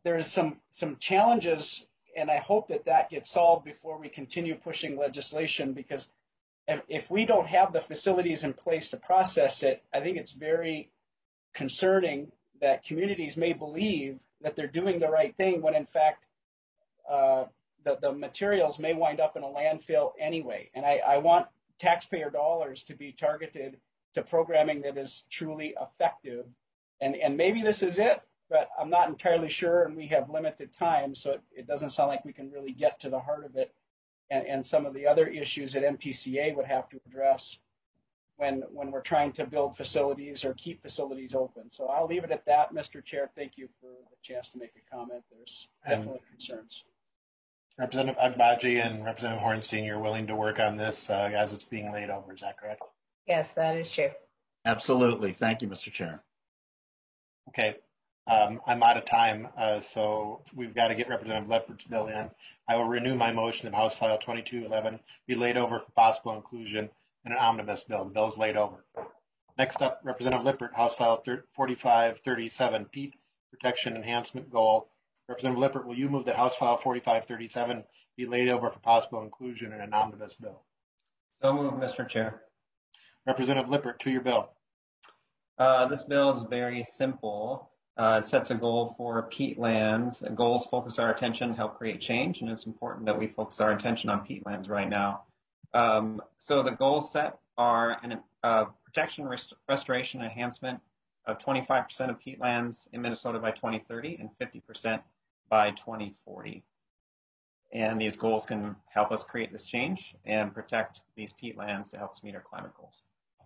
there's some challenges, and I hope that gets solved before we continue pushing legislation, because if we don't have the facilities in place to process it, I think it's very concerning that communities may believe that they're doing the right thing when in fact the materials may wind up in a landfill anyway. And I want taxpayer dollars to be targeted to programming that is truly effective. And maybe this is it, but I'm not entirely sure, and we have limited time, so it doesn't sound like we can really get to the heart of it and some of the other issues that MPCA would have to address when we're trying to build facilities or keep facilities open. So I'll leave it at that, Mr. Chair. Thank you for the chance to make a comment. There's definitely concerns. Representative Agbaje and Representative Hornstein, you're willing to work on this as it's being laid over, is that correct? Yes, that is true. Absolutely. Thank you, Mr. Chair. Okay. I'm out of time, so we've got to get Representative Leppert's bill in. I will renew my motion that House File 2211 be laid over for possible inclusion in an omnibus bill. The bill is laid over. Next up, Representative Lippert, House File 4537, peat protection enhancement goal. Representative Lippert, will you move that House File 4537 be laid over for possible inclusion in an omnibus bill? So moved, Mr. Chair. Representative Lippert, to your bill. This bill is very simple. It sets a goal for peatlands. Goals focus our attention, help create change, and it's important that we focus our attention on peatlands right now. So the goals set are protection, restoration, enhancement of 25% of peatlands in Minnesota by 2030 and 50% by 2040. And these goals can help us create this change and protect these peatlands to help us meet our climate goals.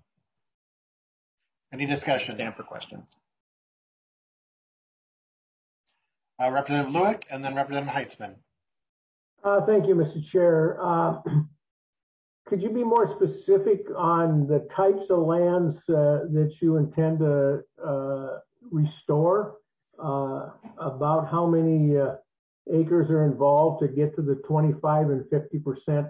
Any discussion? Stand for questions. Representative Lewick and then Representative Heitzman. Thank you, Mr. Chair. Could you be more specific on the types of lands that you intend to restore? About how many acres are involved to get to the 25 and 50%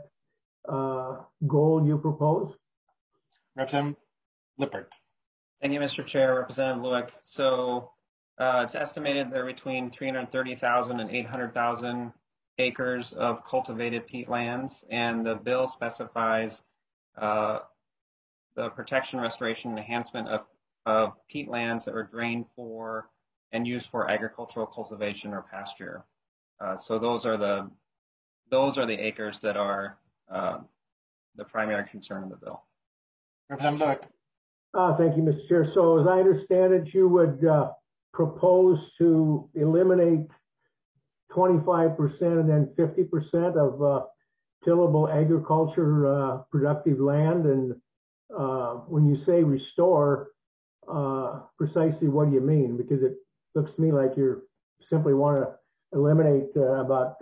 goal you propose? Representative Lippert. Thank you, Mr. Chair. Representative Lewick. So it's estimated there are between 330,000 and 800,000 acres of cultivated peatlands, and the bill specifies the protection, restoration, and enhancement of peatlands that are drained for and used for agricultural cultivation or pasture. So those are the acres that are the primary concern of the bill. Representative Lewick. Thank you, Mr. Chair. So as I understand it, you would propose to eliminate 25% and then 50% of tillable agriculture productive land. And when you say restore, precisely what do you mean? Because it looks to me like you simply want to eliminate about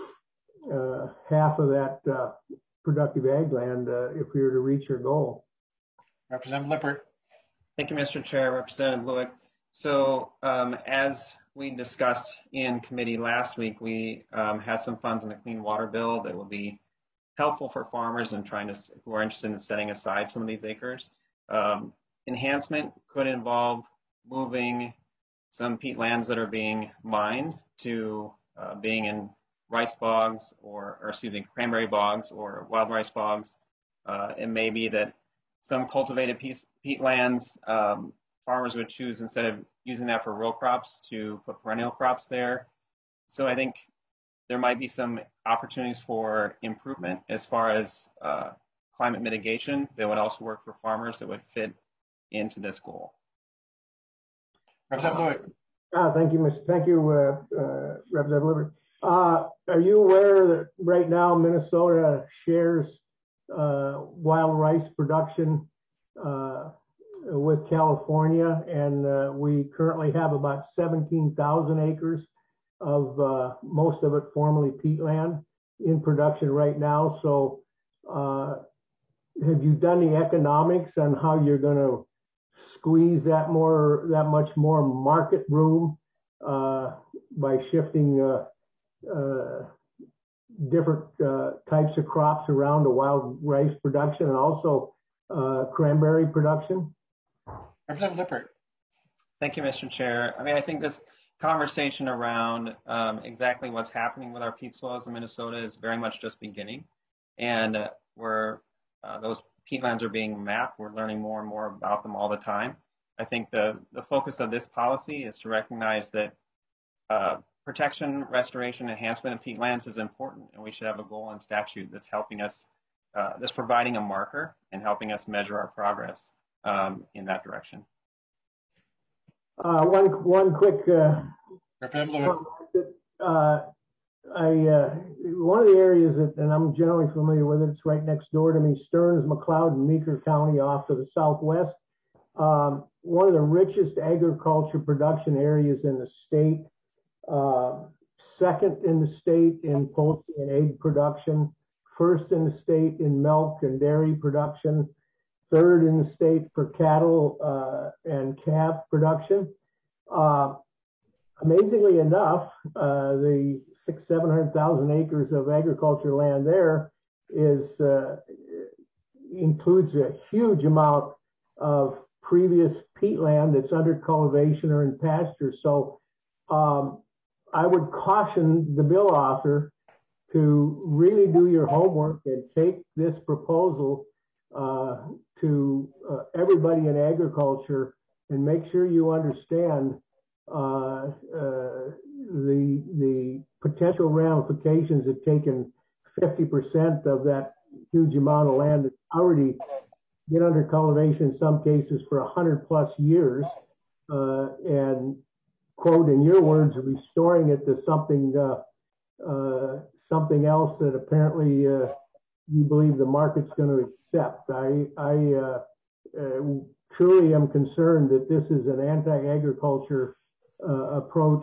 half of that productive ag land if we were to reach your goal. Representative Lippert. Thank you, Mr. Chair. Representative Lewick. So as we discussed in committee last week, we had some funds in the Clean Water Bill that will be helpful for farmers and who are interested in setting aside some of these acres. Enhancement could involve moving some peatlands that are being mined to being in rice bogs or cranberry bogs or wild rice bogs. It may be that some cultivated peatlands, farmers would choose, instead of using that for row crops, to put perennial crops there. So I think there might be some opportunities for improvement as far as climate mitigation that would also work for farmers that would fit into this goal. Representative Lewick. Thank you, Representative Lippert. Are you aware that right now Minnesota shares wild rice production with California, and we currently have about 17,000 acres of most of it formerly peatland in production right now. So have you done the economics on how you're going to squeeze that much more market room by shifting different types of crops around to wild rice production and also cranberry production? Representative Lippert. Thank you, Mr. Chair. I mean, I think this conversation around exactly what's happening with our peat soils in Minnesota is very much just beginning. And where those peatlands are being mapped, we're learning more and more about them all the time. I think the focus of this policy is to recognize that protection, restoration, enhancement of peatlands is important, and we should have a goal in statute that's helping us, that's providing a marker and helping us measure our progress in that direction. One quick one of the areas that, and I'm generally familiar with it, it's right next door to me, Stearns, McLeod, and Meeker County off to the southwest. One of the richest agriculture production areas in the state, second in the state in poultry and egg production, first in the state in milk and dairy production, third in the state for cattle and calf production. Amazingly enough, the 700,000 acres of agriculture land there includes a huge amount of previous peatland that's under cultivation or in pasture. So I would caution the bill author to really do your homework and take this proposal to everybody in agriculture and make sure you understand the potential ramifications of taking 50% of that huge amount of land that's already been under cultivation in some cases for 100+ years, and quote, in your words, restoring it to something else that apparently you believe the market's going to accept. I truly am concerned that this is an anti-agriculture approach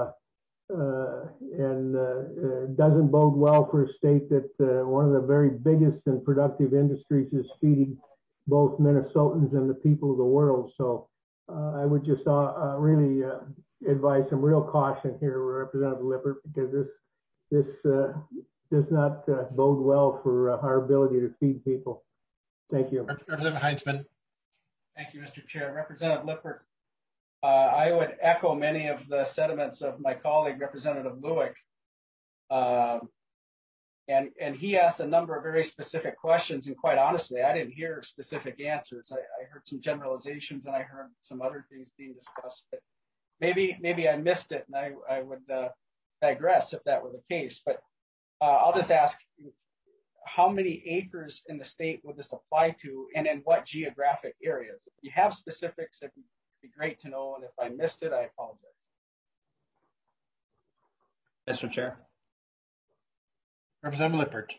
and doesn't bode well for a state that one of the very biggest and productive industries is feeding both Minnesotans and the people of the world. So I would just really advise some real caution here, Representative Lippert, because this does not bode well for our ability to feed people. Thank you. Representative Heinzman. Thank you, Mr. Chair. Representative Lippert, I would echo many of the sentiments of my colleague, Representative Lueck. And he asked a number of very specific questions, and quite honestly, I didn't hear specific answers. I heard some generalizations, and I heard some other things being discussed. But maybe I missed it, and I would digress if that were the case. But I'll just ask, how many acres in the state would this apply to, and in what geographic areas? If you have specifics, it'd be great to know, and if I missed it, I apologize. Mr. Chair. Representative Lippert.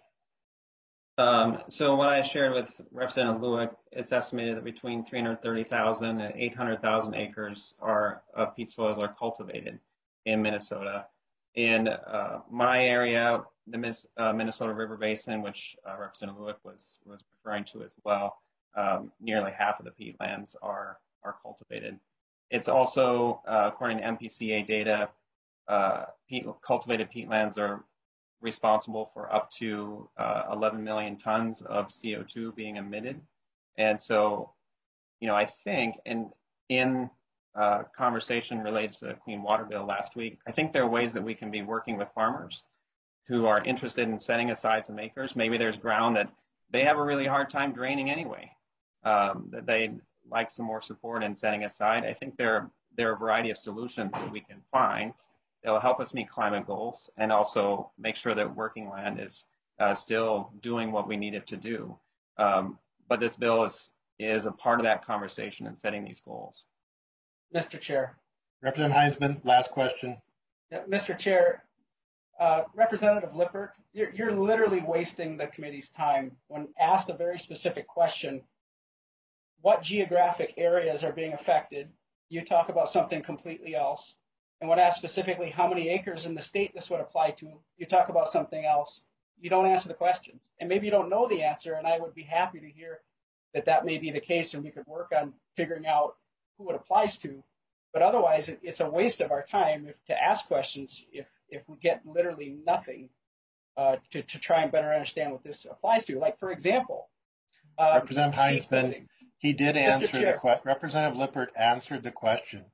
So what I shared with Representative Lueck, it's estimated that between 330,000 and 800,000 acres of peat soils are cultivated in Minnesota. In my area, the Minnesota River Basin, which Representative Lueck was referring to as well, nearly half of the peatlands are cultivated. It's also, according to MPCA data, cultivated peatlands are responsible for up to 11 million tons of CO2 being emitted. And so, I think in conversation related to the Clean Water Bill last week, I think there are ways that we can be working with farmers who are interested in setting aside some acres. Maybe there's ground that they have a really hard time draining anyway, that they'd like some more support in setting aside. I think there are a variety of solutions that we can find that will help us meet climate goals and also make sure that working land is still doing what we need it to do. But this bill is a part of that conversation and setting these goals. Mr. Chair. Representative Heinzman, last question. Yeah, Mr. Chair, Representative Lippert, you're literally wasting the committee's time when asked a very specific question. What geographic areas are being affected? You talk about something completely else. And when asked specifically how many acres in the state this would apply to, you talk about something else. You don't answer the questions. And maybe you don't know the answer, and I would be happy to hear that may be the case and we could work on figuring out who it applies to. But otherwise, it's a waste of our time to ask questions if we get literally nothing to try and better understand what this applies to. Like, for example, Representative Heinzman, he did answer the question. Representative Lippert answered the question.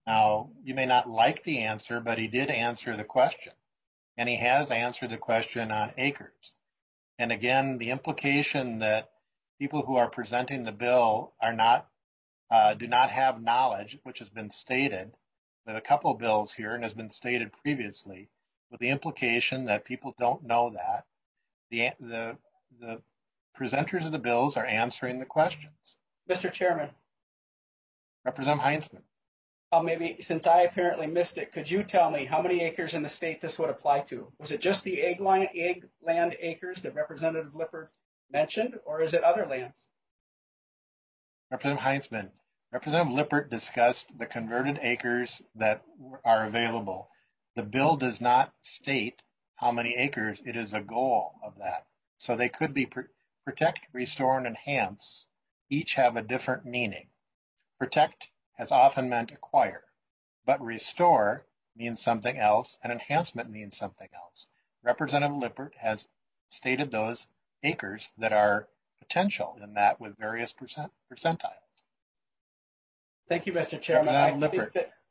Now, you may not like the answer, but he did answer the question. And he has answered the question on acres. And again, the implication that people who are presenting the bill are not, do not have knowledge, which has been stated with a couple of bills here and has been stated previously, with the implication that people don't know that. The presenters of the bills are answering the questions. Mr. Chairman. Representative Heinzman. Maybe since I apparently missed it, could you tell me how many acres in the state this would apply to? Was it just the egg land acres that Representative Lippert mentioned, or is it other lands? Representative Heinzman. Representative Lippert discussed the converted acres that are available. The bill does not state how many acres. It is a goal of that. So they could be protect, restore, and enhance. Each have a different meaning. Protect has often meant acquire, but restore means something else, and enhancement means something else. Representative Lippert has stated those acres that are potential in that with various percentiles. Thank you, Mr. Chairman. Lippert.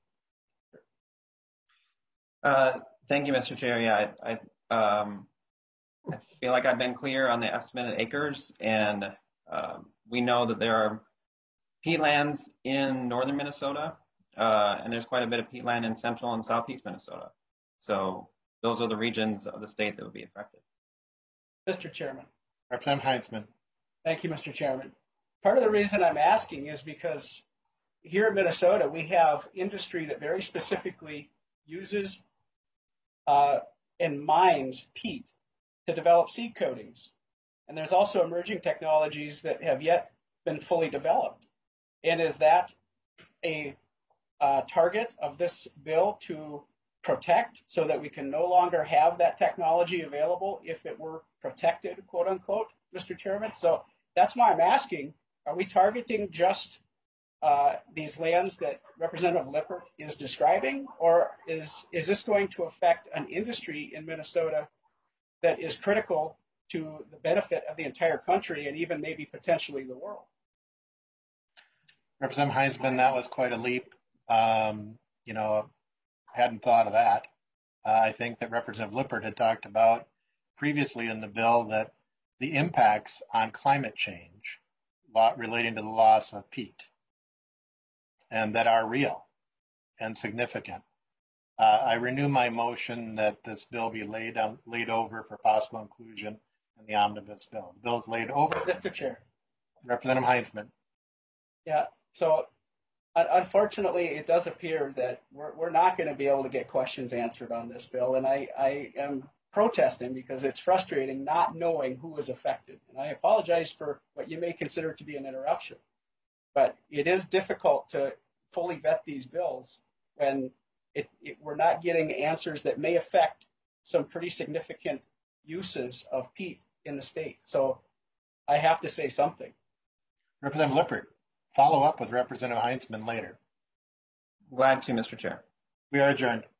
Thank you, Mr. Chair. Yeah, I feel like I've been clear on the estimated acres, and we know that there are peatlands in northern Minnesota, and there's quite a bit of peatland in central and southeast Minnesota. So those are the regions of the state that would be affected. Mr. Chairman. Representative Heinzman. Thank you, Mr. Chairman. Part of the reason I'm asking is because here in Minnesota, we have industry that very specifically uses and mines peat to develop seed coatings. And there's also emerging technologies that have yet been fully developed. And is that a target of this bill to protect so that we can no longer have that technology available if it were protected, quote unquote, Mr. Chairman? So that's why I'm asking, are we targeting just these lands that Representative Lippert is describing, or is this going to affect an industry in Minnesota that is critical to the benefit of the entire country and even maybe potentially the world? Representative Heinzman, that was quite a leap. Hadn't thought of that. I think that Representative Lippert had talked about previously in the bill that the impacts on climate change relating to the loss of peat, and that are real and significant. I renew my motion that this bill be laid over for possible inclusion in the omnibus bill. The bill is laid over. Mr. Chair. Representative Heinzman. Yeah, so unfortunately, it does appear that we're not going to be able to get questions answered on this bill, and I am protesting because it's frustrating not knowing who is affected. And I apologize for what you may consider to be an interruption, but it is difficult to fully vet these bills when we're not getting answers that may affect some pretty significant uses of peat in the state. So I have to say something. Representative Lippert, follow up with Representative Heinzman later. Glad to, Mr. Chair. We are adjourned.